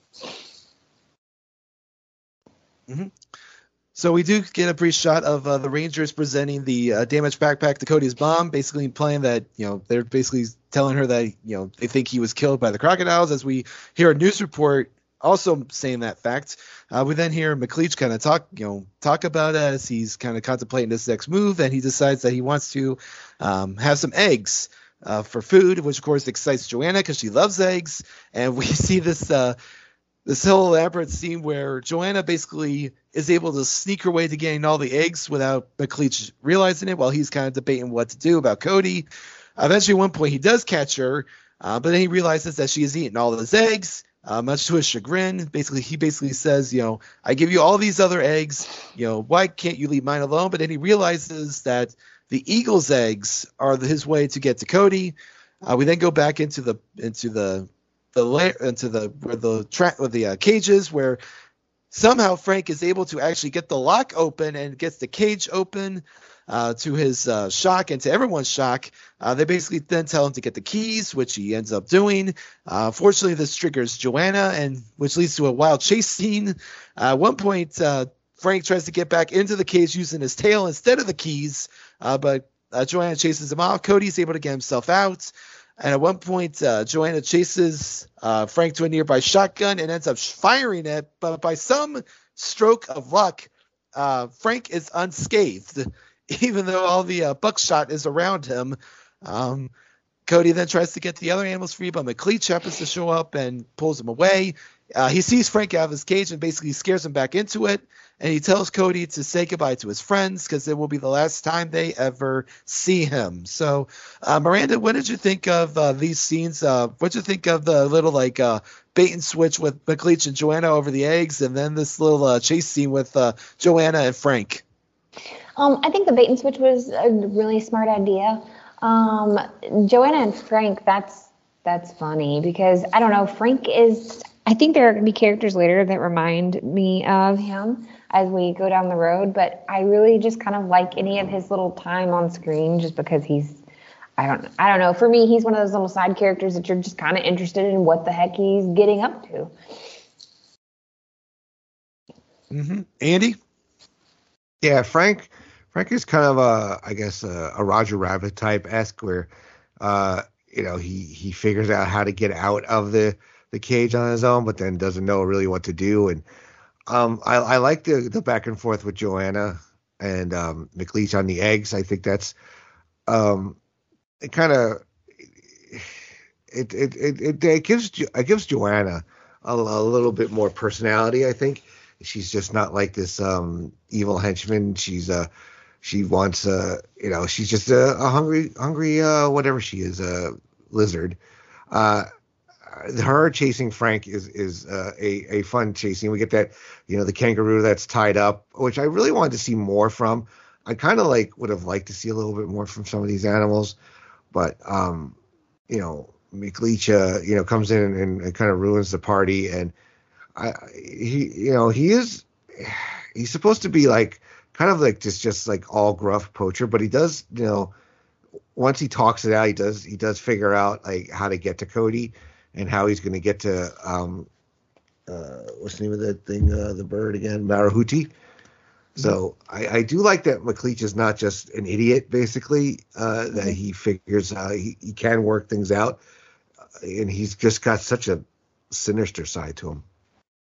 Mm-hmm. So we do get a brief shot of uh, the Rangers presenting the uh, damaged backpack to Cody's mom, basically implying that you know they're basically telling her that you know they think he was killed by the crocodiles. As we hear a news report also saying that fact, uh, we then hear McLeach kind of talk you know talk about it as he's kind of contemplating his next move, and he decides that he wants to um, have some eggs. Uh, for food, which of course excites Joanna because she loves eggs, and we see this uh, this whole elaborate scene where Joanna basically is able to sneak her way to getting all the eggs without McLeach realizing it, while he's kind of debating what to do about Cody. Uh, eventually, at one point, he does catch her, uh, but then he realizes that she has eaten all of his eggs, uh, much to his chagrin. Basically, he basically says, you know, I give you all these other eggs, you know, why can't you leave mine alone? But then he realizes that the eagle's eggs are his way to get to Cody. Uh, we then go back into the into the the layer into the where the tra- where the uh, cages where somehow Frank is able to actually get the lock open and gets the cage open. Uh, to his uh, shock and to everyone's shock, uh, they basically then tell him to get the keys, which he ends up doing. Uh, fortunately, this triggers Joanna, and which leads to a wild chase scene. Uh, at one point, uh, Frank tries to get back into the cage using his tail instead of the keys, uh, but uh, Joanna chases him off. Cody's able to get himself out. And at one point, uh, Joanna chases uh, Frank to a nearby shotgun and ends up firing it. But by some stroke of luck, uh, Frank is unscathed, even though all the uh, buckshot is around him. Um, Cody then tries to get the other animals free, but McLeach happens to show up and pulls him away. Uh, he sees Frank out of his cage and basically scares him back into it. And he tells Cody to say goodbye to his friends because it will be the last time they ever see him. So, uh, Miranda, what did you think of uh, these scenes? Uh, what did you think of the little like uh, bait and switch with McLeach and Joanna over the eggs, and then this little uh, chase scene with uh, Joanna and Frank? Um, I think the bait and switch was a really smart idea. Um, Joanna and Frank, that's that's funny because I don't know. Frank is. I think there are going to be characters later that remind me of him as we go down the road, but I really just kind of like any of his little time on screen just because he's. I don't. I don't know. For me, he's one of those little side characters that you're just kind of interested in what the heck he's getting up to. Mm-hmm. Andy? Yeah, Frank. Frank is kind of a, I guess, a, a Roger Rabbit type esque, where, uh, you know, he he figures out how to get out of the, the cage on his own, but then doesn't know really what to do. And um, I, I like the the back and forth with Joanna and um, McLeach on the eggs. I think that's um, it kind of it it, it it it gives it gives Joanna a, a little bit more personality. I think she's just not like this um, evil henchman. She's a uh, She wants, uh, you know, she's just a, a hungry, hungry, uh, whatever she is, a uh, lizard. Uh, her chasing Frank is is uh, a a fun chasing. We get that, you know, the kangaroo that's tied up, which I really wanted to see more from. I kind of like would have liked to see a little bit more from some of these animals, but um, you know, McLeach, uh, you know, comes in and, and kind of ruins the party, and I, he, you know, he is, he's supposed to be like. Kind of like just, just like all gruff poacher, but he does, you know, once he talks it out, he does he does figure out like how to get to Cody and how he's going to get to um, uh, what's the name of that thing, uh, the bird again, Marahuti. Mm-hmm. So I, I do like that McLeach is not just an idiot, basically, uh, that mm-hmm. he figures uh, he he can work things out, and he's just got such a sinister side to him.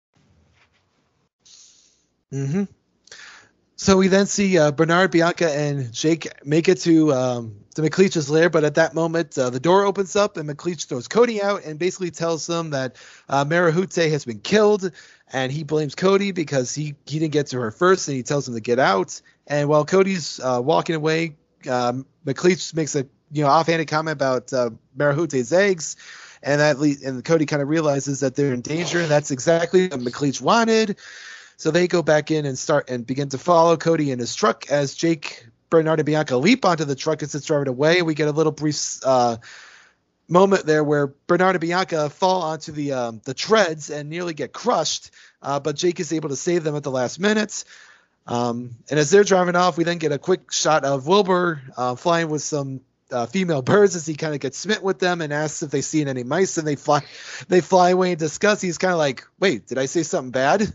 Mm-hmm. So we then see uh, Bernard, Bianca, and Jake make it to um, to McLeach's lair, but at that moment, uh, the door opens up and McLeach throws Cody out and basically tells them that uh, Marahute has been killed, and he blames Cody because he, he didn't get to her first, and he tells him to get out. And while Cody's uh, walking away, um, McLeach makes a you know offhanded comment about uh, Marahute's eggs, and that le- and Cody kind of realizes that they're in danger, and that's exactly what McLeach wanted. So they go back in and start and begin to follow Cody in his truck as Jake, Bernard, and Bianca leap onto the truck as it's driving away. We get a little brief uh, moment there where Bernard and Bianca fall onto the um, the treads and nearly get crushed, uh, but Jake is able to save them at the last minute. Um, and as they're driving off, we then get a quick shot of Wilbur uh, flying with some uh, female birds as he kind of gets smitten with them and asks if they've seen any mice, and they fly they fly away in disgust. He's kind of like, wait, did I say something bad?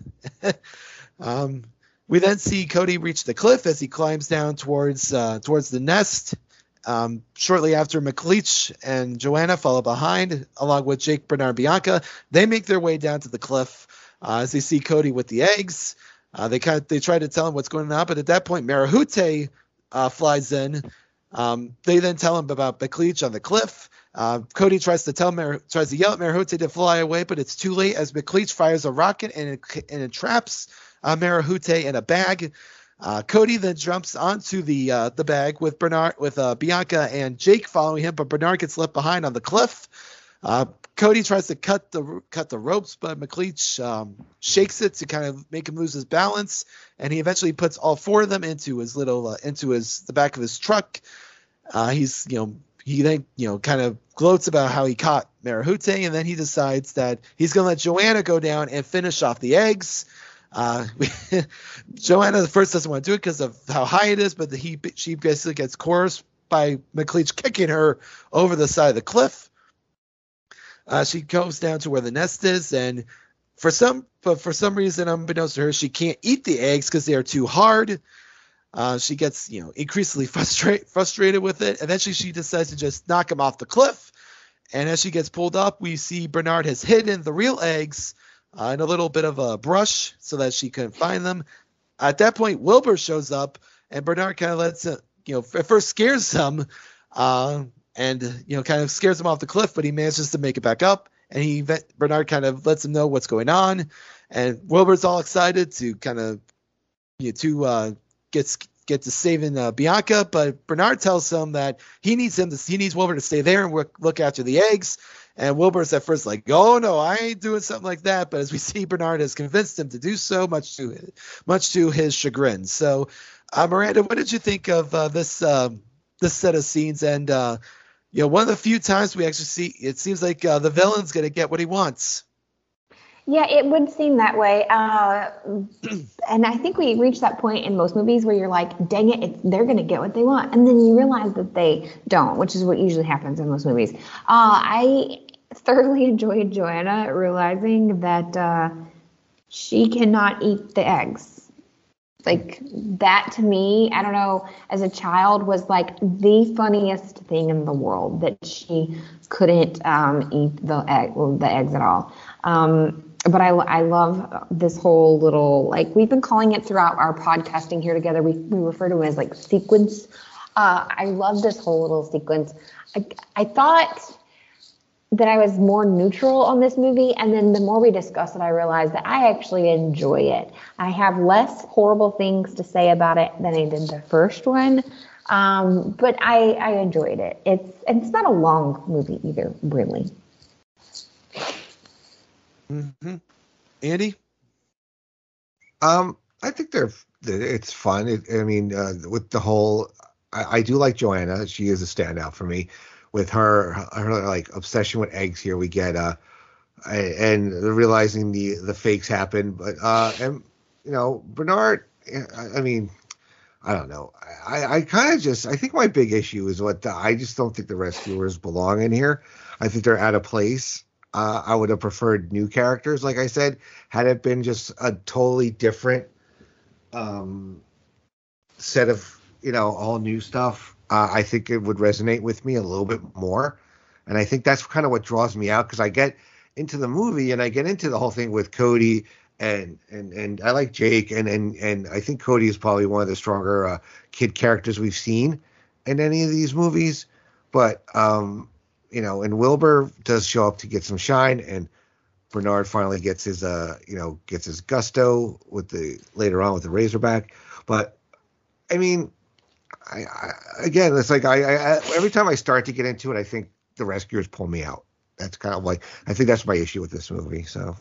um, we then see Cody reach the cliff as he climbs down towards uh, towards the nest. Um, shortly after, McLeach and Joanna follow behind, along with Jake, Bernard, Bianca. They make their way down to the cliff uh, as they see Cody with the eggs. Uh, they kind of, they try to tell him what's going on, but at that point, Marahute uh, flies in. Um, they then tell him about McLeach on the cliff. Uh, Cody tries to tell Mar- tries to yell at Marahute to fly away, but it's too late as McLeach fires a rocket and it, and it traps uh, Marahute in a bag. Uh, Cody then jumps onto the uh, the bag with Bernard, with uh, Bianca and Jake following him, but Bernard gets left behind on the cliff. Uh, Cody tries to cut the cut the ropes, but McLeach um, shakes it to kind of make him lose his balance, and he eventually puts all four of them into his little uh, into his the back of his truck. Uh, he's you know he then you know kind of gloats about how he caught Marahute, and then he decides that he's going to let Joanna go down and finish off the eggs. Uh, Joanna at first doesn't want to do it because of how high it is, but the, he she basically gets coerced by McLeach kicking her over the side of the cliff. Uh, she goes down to where the nest is, and for some, but for some reason, unbeknownst to her, she can't eat the eggs because they are too hard. Uh, she gets, you know, increasingly frustrated frustrated with it. Eventually, she decides to just knock him off the cliff. And as she gets pulled up, we see Bernard has hidden the real eggs uh, in a little bit of a brush so that she couldn't find them. At that point, Wilbur shows up, and Bernard kind of lets him, you know, at first scares him, uh, and you know, kind of scares him off the cliff, but he manages to make it back up, and he Bernard kind of lets him know what's going on, and Wilbur's all excited to kind of, you know, to uh, get get to saving uh, Bianca, but Bernard tells him that he needs him to he needs Wilbur to stay there and work, look after the eggs. And Wilbur's at first like, oh no, I ain't doing something like that. But as we see, Bernard has convinced him to do so, much to much to his chagrin. So, uh, Miranda, what did you think of uh, this uh, this set of scenes? And uh, you know, one of the few times we actually see it seems like uh, the villain's going to get what he wants. Yeah, it would seem that way. Uh, and I think we reach that point in most movies where you're like, dang it, it's, they're going to get what they want. And then you realize that they don't, which is what usually happens in most movies. Uh, I thoroughly enjoyed Joanna realizing that uh, she cannot eat the eggs. Like, that to me, I don't know, as a child was like the funniest thing in the world, that she couldn't um, eat the egg, well, the eggs at all. Um, But I, I love this whole little, like, we've been calling it throughout our podcasting here together. We we refer to it as, like, sequence. Uh, I love this whole little sequence. I, I thought that I was more neutral on this movie, and then the more we discuss it, I realized that I actually enjoy it. I have less horrible things to say about it than I did the first one, um, but I, I enjoyed it. It's and it's not a long movie either, really. Mm-hmm. Andy? Um, I think they're it's fun. It, I mean, uh, with the whole, I, I do like Joanna. She is a standout for me. With her, her like obsession with eggs. Here we get, uh, and realizing the the fakes happen. But uh, and you know, Bernard. I, I mean, I don't know. I, I kind of just, I think my big issue is what the, I just don't think the rescuers belong in here. I think they're out of place. Uh, I would have preferred new characters, like I said, had it been just a totally different um, set of, you know, all new stuff. Uh, I think it would resonate with me a little bit more. And I think that's kind of what draws me out, because I get into the movie and I get into the whole thing with Cody and and and I like Jake. And, and, and I think Cody is probably one of the stronger uh, kid characters we've seen in any of these movies. But, um, you know, and Wilbur does show up to get some shine, and Bernard finally gets his, uh, you know, gets his gusto with the later on with the Razorback. But I mean, I, I again, it's like I, I every time I start to get into it, I think the rescuers pull me out. That's kind of like, I think that's my issue with this movie. So,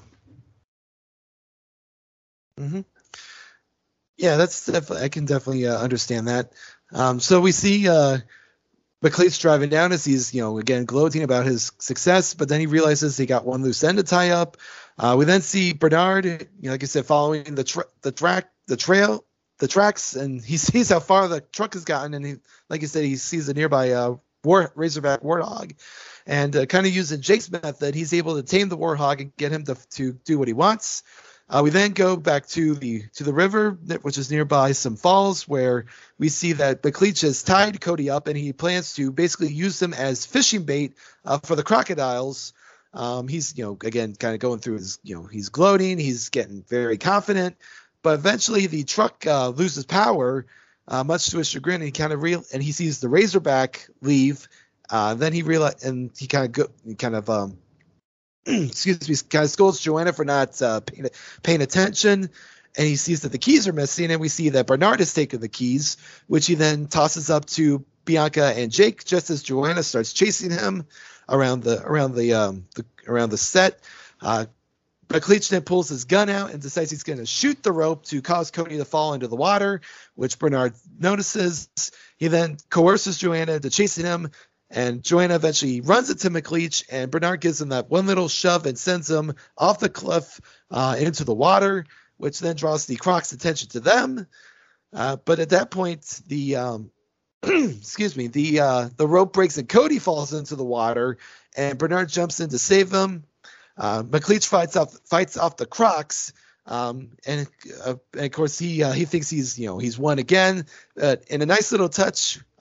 mm-hmm. Yeah, that's definitely, I can definitely uh, understand that. Um, so we see. Uh, McLeod's driving down as he's, you know, again, gloating about his success, but then he realizes he got one loose end to tie up. Uh, we then see Bernard, you know, like I said, following the tra- the track, the trail, the tracks, and he sees how far the truck has gotten, and he, like I said, he sees a nearby uh, war Razorback warthog, and uh, kind of using Jake's method, he's able to tame the warthog and get him to to do what he wants. Uh, we then go back to the to the river, which is nearby some falls, where we see that McLeod has tied Cody up, and he plans to basically use them as fishing bait uh, for the crocodiles. Um, he's, you know, again, kind of going through his, you know, he's gloating, he's getting very confident, but eventually the truck uh, loses power, uh, much to his chagrin, and he kind of real and he sees the Razorback leave. Uh, then he realize, and he kind of go, he kind of um. excuse me, kind of scolds Joanna for not uh, paying, paying attention, and he sees that the keys are missing, and we see that Bernard has taken the keys, which he then tosses up to Bianca and Jake just as Joanna starts chasing him around the around the um the, around the set. Uh, McLeod then pulls his gun out and decides he's going to shoot the rope to cause Cody to fall into the water, which Bernard notices. He then coerces Joanna into chasing him. And Joanna eventually runs into McLeod, and Bernard gives him that one little shove and sends him off the cliff uh, into the water, which then draws the Croc's attention to them. Uh, but at that point, the um, excuse me, the uh, the rope breaks and Cody falls into the water, and Bernard jumps in to save them. Uh, McLeod fights off fights off the Crocs. Um, and, uh, and of course he uh, he thinks he's you know he's won again. Uh, in a nice little touch,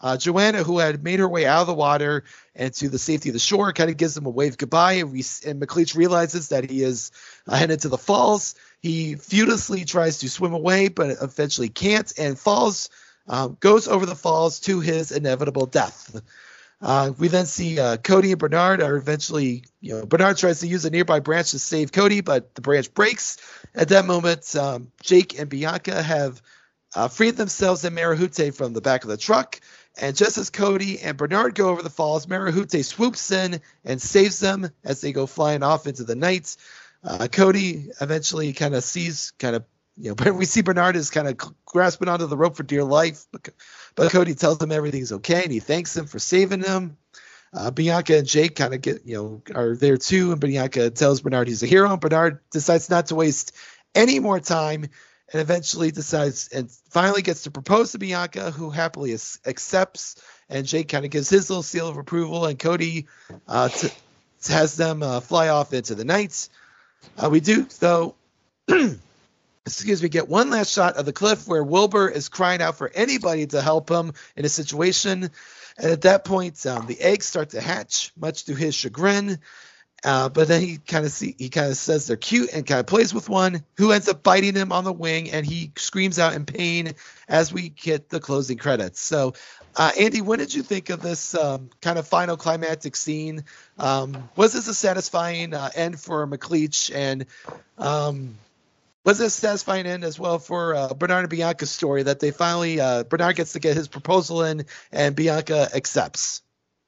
Uh, Joanna, who had made her way out of the water and to the safety of the shore, kind of gives him a wave goodbye. And, we, and McLeach realizes that he is uh, headed to the falls. He furiously tries to swim away, but eventually can't and falls, um, goes over the falls to his inevitable death. Uh, we then see uh, Cody and Bernard are eventually, you know, Bernard tries to use a nearby branch to save Cody, but the branch breaks. At that moment, um, Jake and Bianca have uh, freed themselves and Marahute from the back of the truck. And just as Cody and Bernard go over the falls, Marahute swoops in and saves them as they go flying off into the night. Uh, Cody eventually kind of sees, kind of, you know, we see Bernard is kind of grasping onto the rope for dear life, but, but Cody tells him everything's okay, and he thanks him for saving him. Uh, Bianca and Jake kind of get, you know, are there too, and Bianca tells Bernard he's a hero, and Bernard decides not to waste any more time, and eventually decides and finally gets to propose to Bianca, who happily is, accepts, and Jake kind of gives his little seal of approval, and Cody uh, t- has them uh, fly off into the night. Uh, we do, though, excuse me, get one last shot of the cliff where Wilbur is crying out for anybody to help him in a situation. And at that point, um, the eggs start to hatch, much to his chagrin. Uh, but then he kind of see he kind of says they're cute and kind of plays with one, who ends up biting him on the wing, and he screams out in pain as we get the closing credits. So, uh, Andy, what did you think of this um, kind of final climactic scene? Um, was this a satisfying uh, end for McLeach, and um, was this a satisfying end as well for uh, Bernard and Bianca's story, that they finally uh, Bernard gets to get his proposal in and Bianca accepts?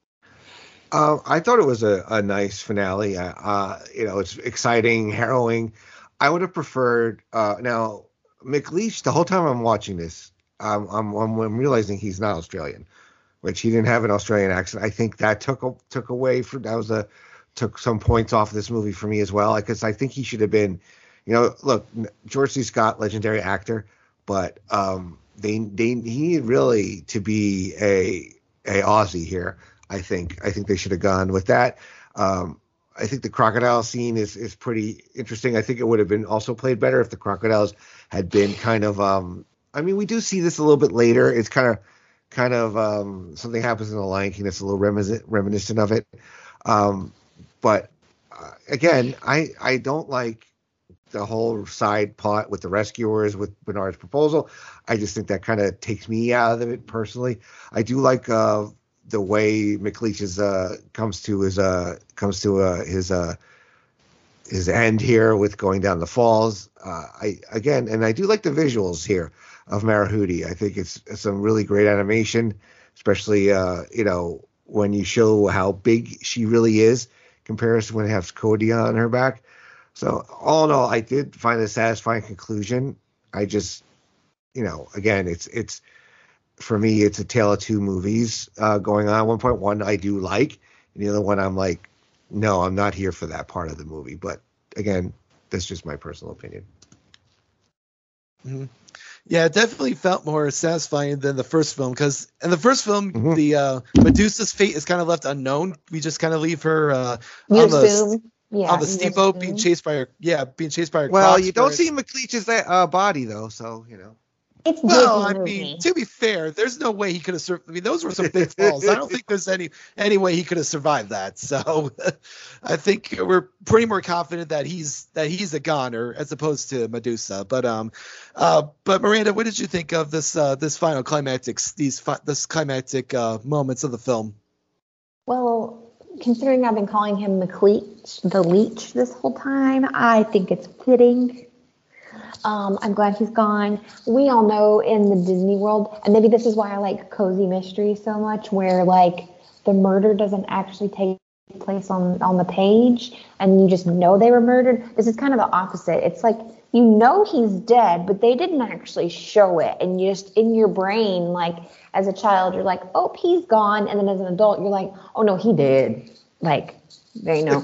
Uh, I thought it was a, a nice finale. Uh, uh, you know, it's exciting, harrowing. I would have preferred. Uh, now, McLeach, the whole time I'm watching this, um, I'm, I'm, I'm realizing he's not Australian, which he didn't have an Australian accent. I think that took took away from that was a took some points off this movie for me as well, because I think he should have been. You know, look, George C. Scott, legendary actor, but um, they they he needed really to be a a Aussie here. I think I think they should have gone with that. Um, I think the crocodile scene is is pretty interesting. I think it would have been also played better if the crocodiles had been kind of. Um, I mean, we do see this a little bit later. It's kind of kind of um, something happens in The Lion King that's a little reminiscent, reminiscent of it. Um, but uh, again, I I don't like the whole side plot with the rescuers with Bernard's proposal. I just think that kind of takes me out of it personally. I do like. Uh, the way McLeach is, uh, comes to his uh, comes to uh, his uh, his end here with going down the falls. Uh, I again, and I do like the visuals here of Marahute. I think it's, it's some really great animation, especially uh, you know when you show how big she really is compared to when it has Cody on her back. So all in all, I did find a satisfying conclusion. I just, you know, again, it's it's. For me, it's a tale of two movies uh, going on. one point one I do like, and the other one I'm like, no, I'm not here for that part of the movie. But again, that's just my personal opinion. Mm-hmm. Yeah, it definitely felt more satisfying than the first film, because in the first film, mm-hmm. the uh, Medusa's fate is kind of left unknown. We just kind of leave her uh, on the yeah, on the steamboat being chased by her. Yeah, being chased by her. Well, you don't see McLeach's uh, body though, so you know. It's well, I movie. mean, to be fair, there's no way he could have survived. I mean, those were some big falls. I don't think there's any any way he could have survived that. So, I think we're pretty more confident that he's that he's a goner as opposed to Medusa. But um, uh, but Miranda, what did you think of this uh, this final climactic these fi- this climactic uh, moments of the film? Well, considering I've been calling him McLeach, the Leech, this whole time, I think it's fitting. Um, I'm glad he's gone. We all know in the Disney world, and maybe this is why I like cozy mystery so much, where like the murder doesn't actually take place on, on the page and you just know they were murdered. This is kind of the opposite. It's like, you know he's dead, but they didn't actually show it. And you just, in your brain, like as a child, you're like, oh, he's gone. And then as an adult, you're like, oh no, he did. Like, there you know.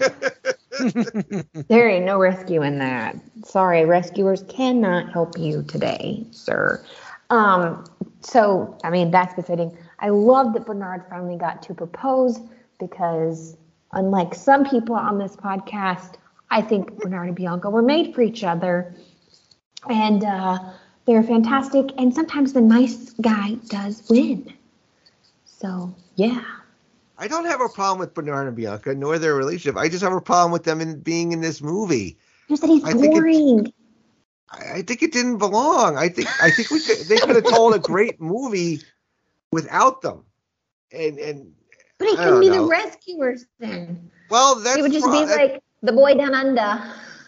There ain't no rescuing that. Sorry, rescuers cannot help you today, sir. Um, so, I mean, that's befitting. I love that Bernard finally got to propose, because unlike some people on this podcast, I think Bernard and Bianca were made for each other. And uh, they're fantastic. And sometimes the nice guy does win. So yeah. I don't have a problem with Bernard and Bianca nor their relationship. I just have a problem with them in being in this movie. You said he's I think it- boring. I I think it didn't belong. I think I think we could they could have told a great movie without them. And and But he I couldn't don't be know. the rescuers then. well, that's He would just pro- be that- like the boy down under.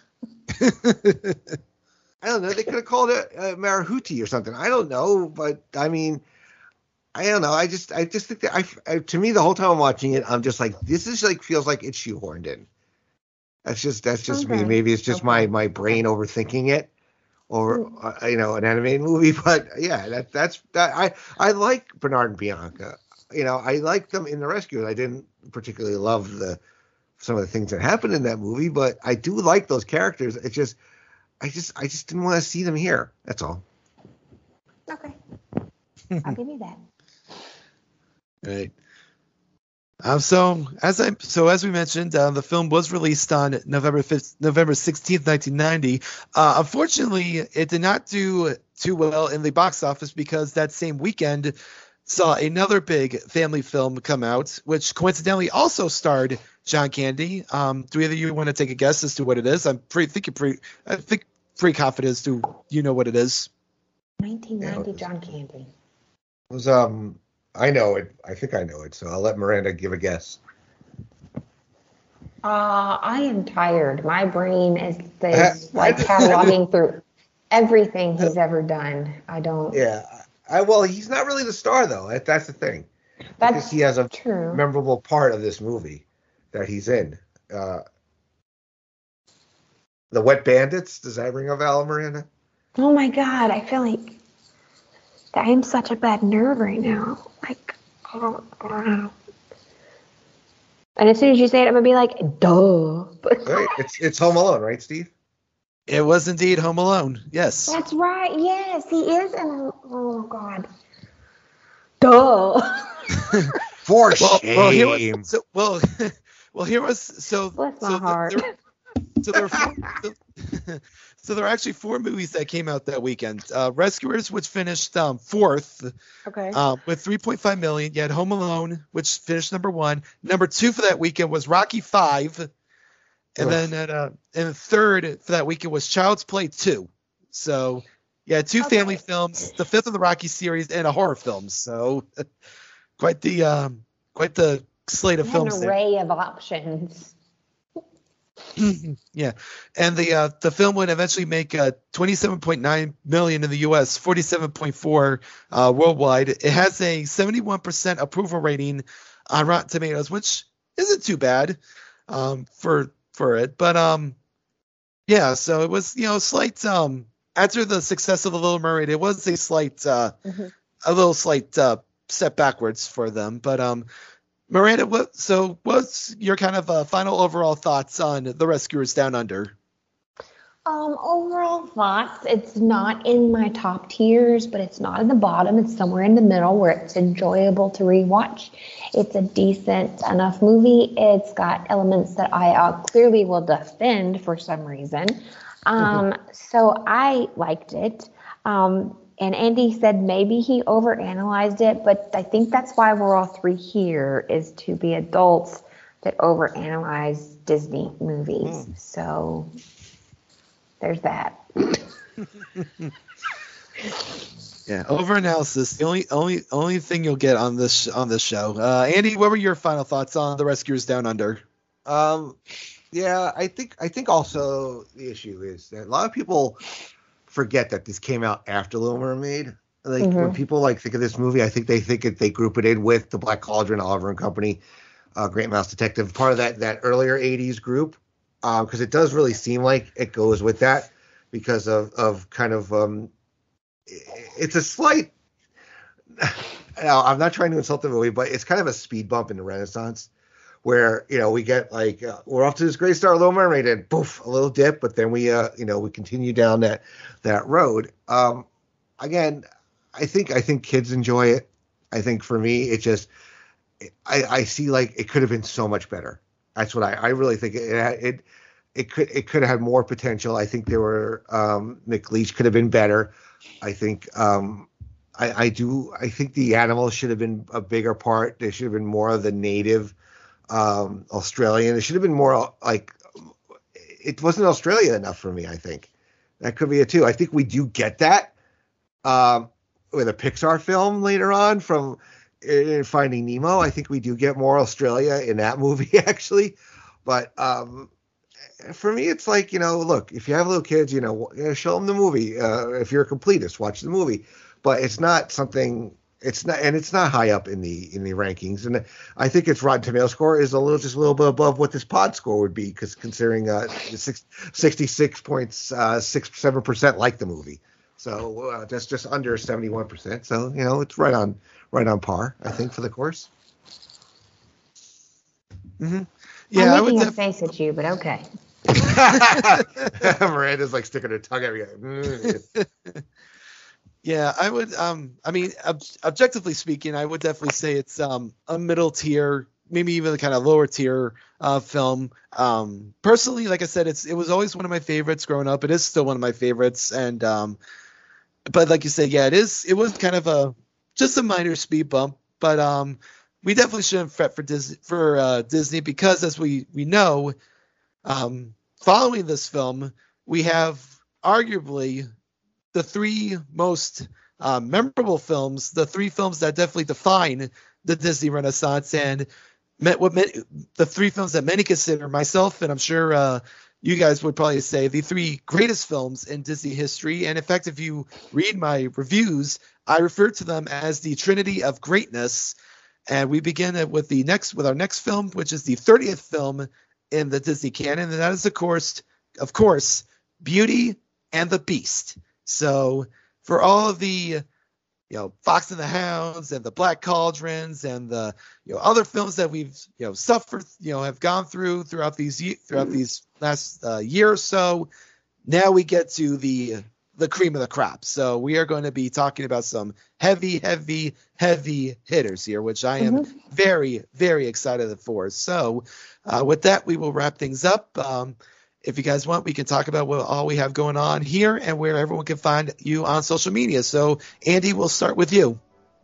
I don't know. They could have called it uh, Marahuti or something. I don't know, but I mean, I don't know. I just, I just think that I, I, to me, the whole time I'm watching it, I'm just like, this is like feels like it's shoehorned in. That's just, that's just me. Okay. Maybe it's just Okay. my my brain overthinking it, or uh, you know, an animated movie. But yeah, that that's that. I I like Bernard and Bianca. You know, I like them in The Rescuers. I didn't particularly love the some of the things that happened in that movie, but I do like those characters. It's just. I just I just didn't want to see them here. That's all. Okay. I'll give you that. Right. Um, so as I so as we mentioned, uh, the film was released on November fifth, November sixteenth, nineteen ninety. Uh, unfortunately, it did not do too well in the box office because that same weekend saw another big family film come out, which coincidentally also starred John Candy. Um, do either of you want to take a guess as to what it is? I'm pretty think you're pretty I think pretty confident as to you know what it is. nineteen ninety Yeah. John Candy. It was um I know it. I think I know it. So I'll let Miranda give a guess. Uh, I am tired. My brain is, is Uh, like I- cataloging through everything he's ever done. I don't. Yeah. I well, he's not really the star though. That, that's the thing. Because That's he has a true. memorable part of this movie that he's in. Uh, the Wet Bandits. Does that ring a bell, Miranda? Oh my God, I feel like I am such a bad nerd right now. Like, I don't, I don't know. And as soon as you say it, I'm gonna be like, duh. But Right. It's it's Home Alone, right, Steve? It was indeed Home Alone. Yes. that's right. Yes, he is in. Oh God. Duh. For Well, shame. well, here was so well, well here was so. Bless my so the- heart. there- so there, are four, so, so there are actually four movies that came out that weekend. Uh, Rescuers, which finished um, fourth Okay. uh, with three point five million. You had Home Alone, which finished number one. Number two for that weekend was Rocky Five, and Ugh. then at, uh, and third for that weekend was Child's Play Two. So yeah, two Okay. family films, the fifth of the Rocky series, and a horror film. So quite the um, quite the slate of You had films an there. array of options. Yeah, and the uh, the film would eventually make uh, twenty-seven point nine million in the U S, forty-seven point four uh, worldwide. It has a seventy-one percent approval rating on Rotten Tomatoes, which isn't too bad um, for for it. But um, yeah, so it was you know slight um after the success of The Little Mermaid, it was a slight uh, Mhm. a little slight uh, step backwards for them. But um. Miranda, what, so what's your kind of uh, final overall thoughts on The Rescuers Down Under? Um, overall thoughts, it's not in my top tiers, but it's not in the bottom. It's somewhere in the middle where it's enjoyable to rewatch. It's a decent enough movie. It's got elements that I uh, clearly will defend for some reason. Um, so I liked it. Um, and Andy said maybe he overanalyzed it, but I think that's why we're all three here, is to be adults that overanalyze Disney movies. So there's that. Yeah, overanalysis. The only only only thing you'll get on this on this show. Uh, Andy, what were your final thoughts on The Rescuers Down Under? Um, yeah, I think I think also the issue is that a lot of people forget that this came out after Little Mermaid. Like Mhm. when people like think of this movie, I think they think it, they group it in with the Black Cauldron, Oliver and Company, uh, Great Mouse Detective, part of that that earlier eighties group, because it does really seem like it goes with that because of of kind of um, it's a slight. Now, I'm not trying to insult the movie, but it's kind of a speed bump in the Renaissance, where you know we get like uh, we're off to this great start, Little Mermaid, and poof, a little dip, but then we uh you know we continue down that that road. Um, again, I think I think kids enjoy it. I think for me, it just I, I see like it could have been so much better. That's what I, I really think it it it could it could have had more potential. I think there were um, McLeach could have been better. I think um, I, I do. I think the animals should have been a bigger part. They should have been more of the native um, Australian. It should have been more like it wasn't Australia enough for me. I think that could be it too. I think we do get that um, with a Pixar film later on from in Finding Nemo. I think we do get more Australia in that movie actually, but. Um, For me, it's like, you know, look, if you have little kids, you know, show them the movie. Uh, if you're a completist, watch the movie. But it's not something, it's not, and it's not high up in the in the rankings. And I think its Rotten Tomato score is a little, just a little bit above what this pod score would be, because considering uh, sixty-six point six seven percent like the movie. So uh, that's just under seventy-one percent. So, you know, it's right on, right on par, I think, for the course. Mm-hmm. Yeah, I'm I would making a def- face at you, but okay. Miranda's like sticking her tongue at me. Yeah, I would. Um, I mean, ob- objectively speaking, I would definitely say it's um a middle tier, maybe even a kind of lower tier uh, film. Um, personally, like I said, it's it was always one of my favorites growing up. It is still one of my favorites, and um, but like you said, yeah, it is. It was kind of a just a minor speed bump, but um, we definitely shouldn't fret for Disney for uh, Disney because, as we we know, um, following this film, we have arguably the three most uh, memorable films, the three films that definitely define the Disney Renaissance, and met what many, the three films that many consider, myself, and I'm sure uh, you guys would probably say, the three greatest films in Disney history. And in fact, if you read my reviews, I refer to them as the Trinity of Greatness. And we begin with the next with our next film, which is the thirtieth film in the Disney canon, and that is, of course, of course, Beauty and the Beast. So for all of the, you know, Fox and the Hounds and the Black Cauldrons and the, you know, other films that we've, you know, suffered, you know, have gone through throughout these throughout these last uh, year or so, now we get to the the cream of the crop. So we are going to be talking about some heavy, heavy, heavy hitters here, which I am mm-hmm. very, very excited for. So uh, with that, we will wrap things up. Um, If you guys want, we can talk about what all we have going on here and where everyone can find you on social media. So, Andy, we'll start with you.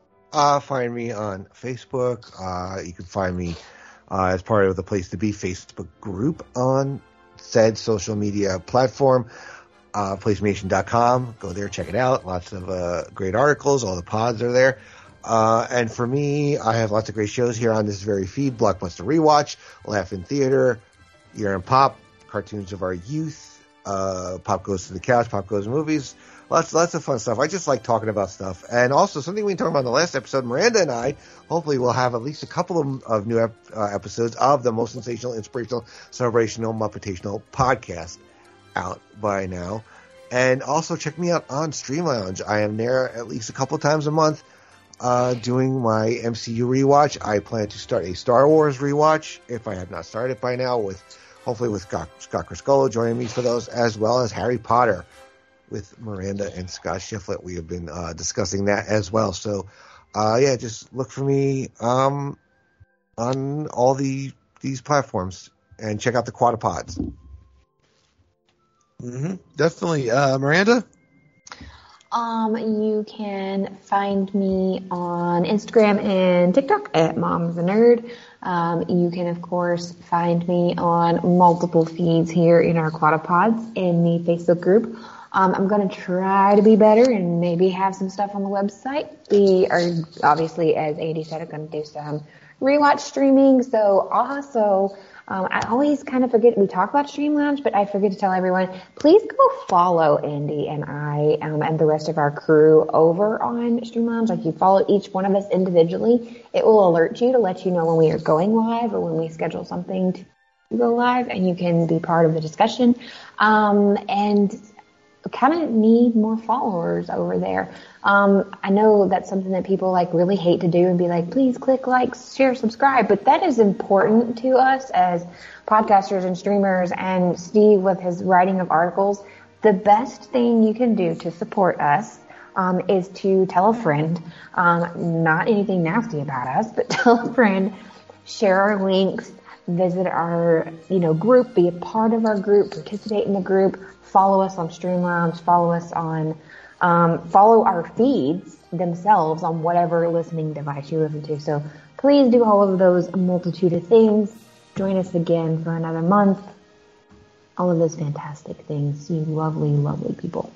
Uh, find me on Facebook. Uh, you can find me uh, as part of the Place to Be Facebook group on said social media platform, uh, placemation dot com. Go there, check it out. Lots of uh, great articles. All the pods are there. Uh, and for me, I have lots of great shows here on this very feed. Blockbuster Rewatch, Laugh in Theater, Year in Pop, Cartoons of Our Youth, uh, Pop Goes to the Couch, Pop Goes to Movies. Lots, lots of fun stuff. I just like talking about stuff. And also something we talked about in the last episode, Miranda and I, hopefully we'll have at least a couple of, of new ep- uh, episodes of the most sensational, inspirational, celebrational, Muppetational podcast out by now. And also check me out on Stream Lounge. I am there at least a couple times a month, uh, doing my M C U rewatch. I plan to start a Star Wars rewatch, if I have not started by now, with hopefully with Scott, Scott Criscolo joining me for those, as well as Harry Potter with Miranda and Scott Shiflett. We have been uh, discussing that as well. So, uh, yeah, just look for me um, on all the these platforms and check out the Quadapods. Mm-hmm. Definitely. Uh, Miranda? Um, you can find me on Instagram and TikTok at Mom's a Nerd. Um, you can, of course, find me on multiple feeds here in our Quadapods in the Facebook group. Um, I'm going to try to be better and maybe have some stuff on the website. We are obviously, as Andy said, going to do some rewatch streaming. So also, um, I always kind of forget, we talk about Stream Lounge, but I forget to tell everyone, please go follow Andy and I um, and the rest of our crew over on Stream Lounge. Like, you follow each one of us individually, it will alert you to let you know when we are going live or when we schedule something to go live, and you can be part of the discussion. Um, and kind of need more followers over there. Um, I know that's something that people like really hate to do and be like, please click like, share, subscribe. But that is important to us as podcasters and streamers, and Steve with his writing of articles. The best thing you can do to support us um, is to tell a friend, um, not anything nasty about us, but tell a friend, share our links, visit our, you know, group, be a part of our group, participate in the group, follow us on Stream Lounge, follow us on Um, follow our feeds themselves on whatever listening device you listen to. So please do all of those multitude of things. Join us again for another month. All of those fantastic things, you lovely, lovely people.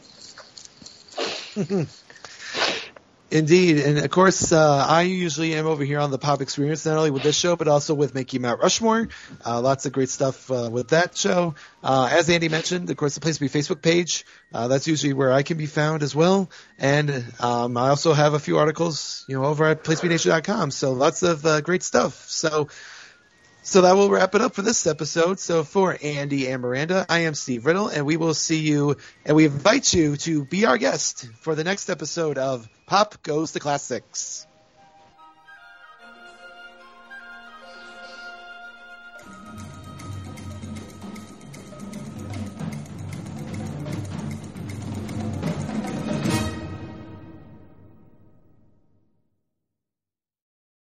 Indeed, and of course, uh, I usually am over here on the Pop Experience, not only with this show, but also with Making Mount Rushmore. Uh, lots of great stuff uh, with that show. Uh, as Andy mentioned, of course, the Place to Be Facebook page. Uh, that's usually where I can be found as well. And um, I also have a few articles, you know, over at place to be nation dot com. So lots of uh, great stuff. So. So that will wrap it up for this episode. So for Andy and Miranda, I am Steve Riddle, and we will see you, and we invite you to be our guest for the next episode of Pop Goes the Classics.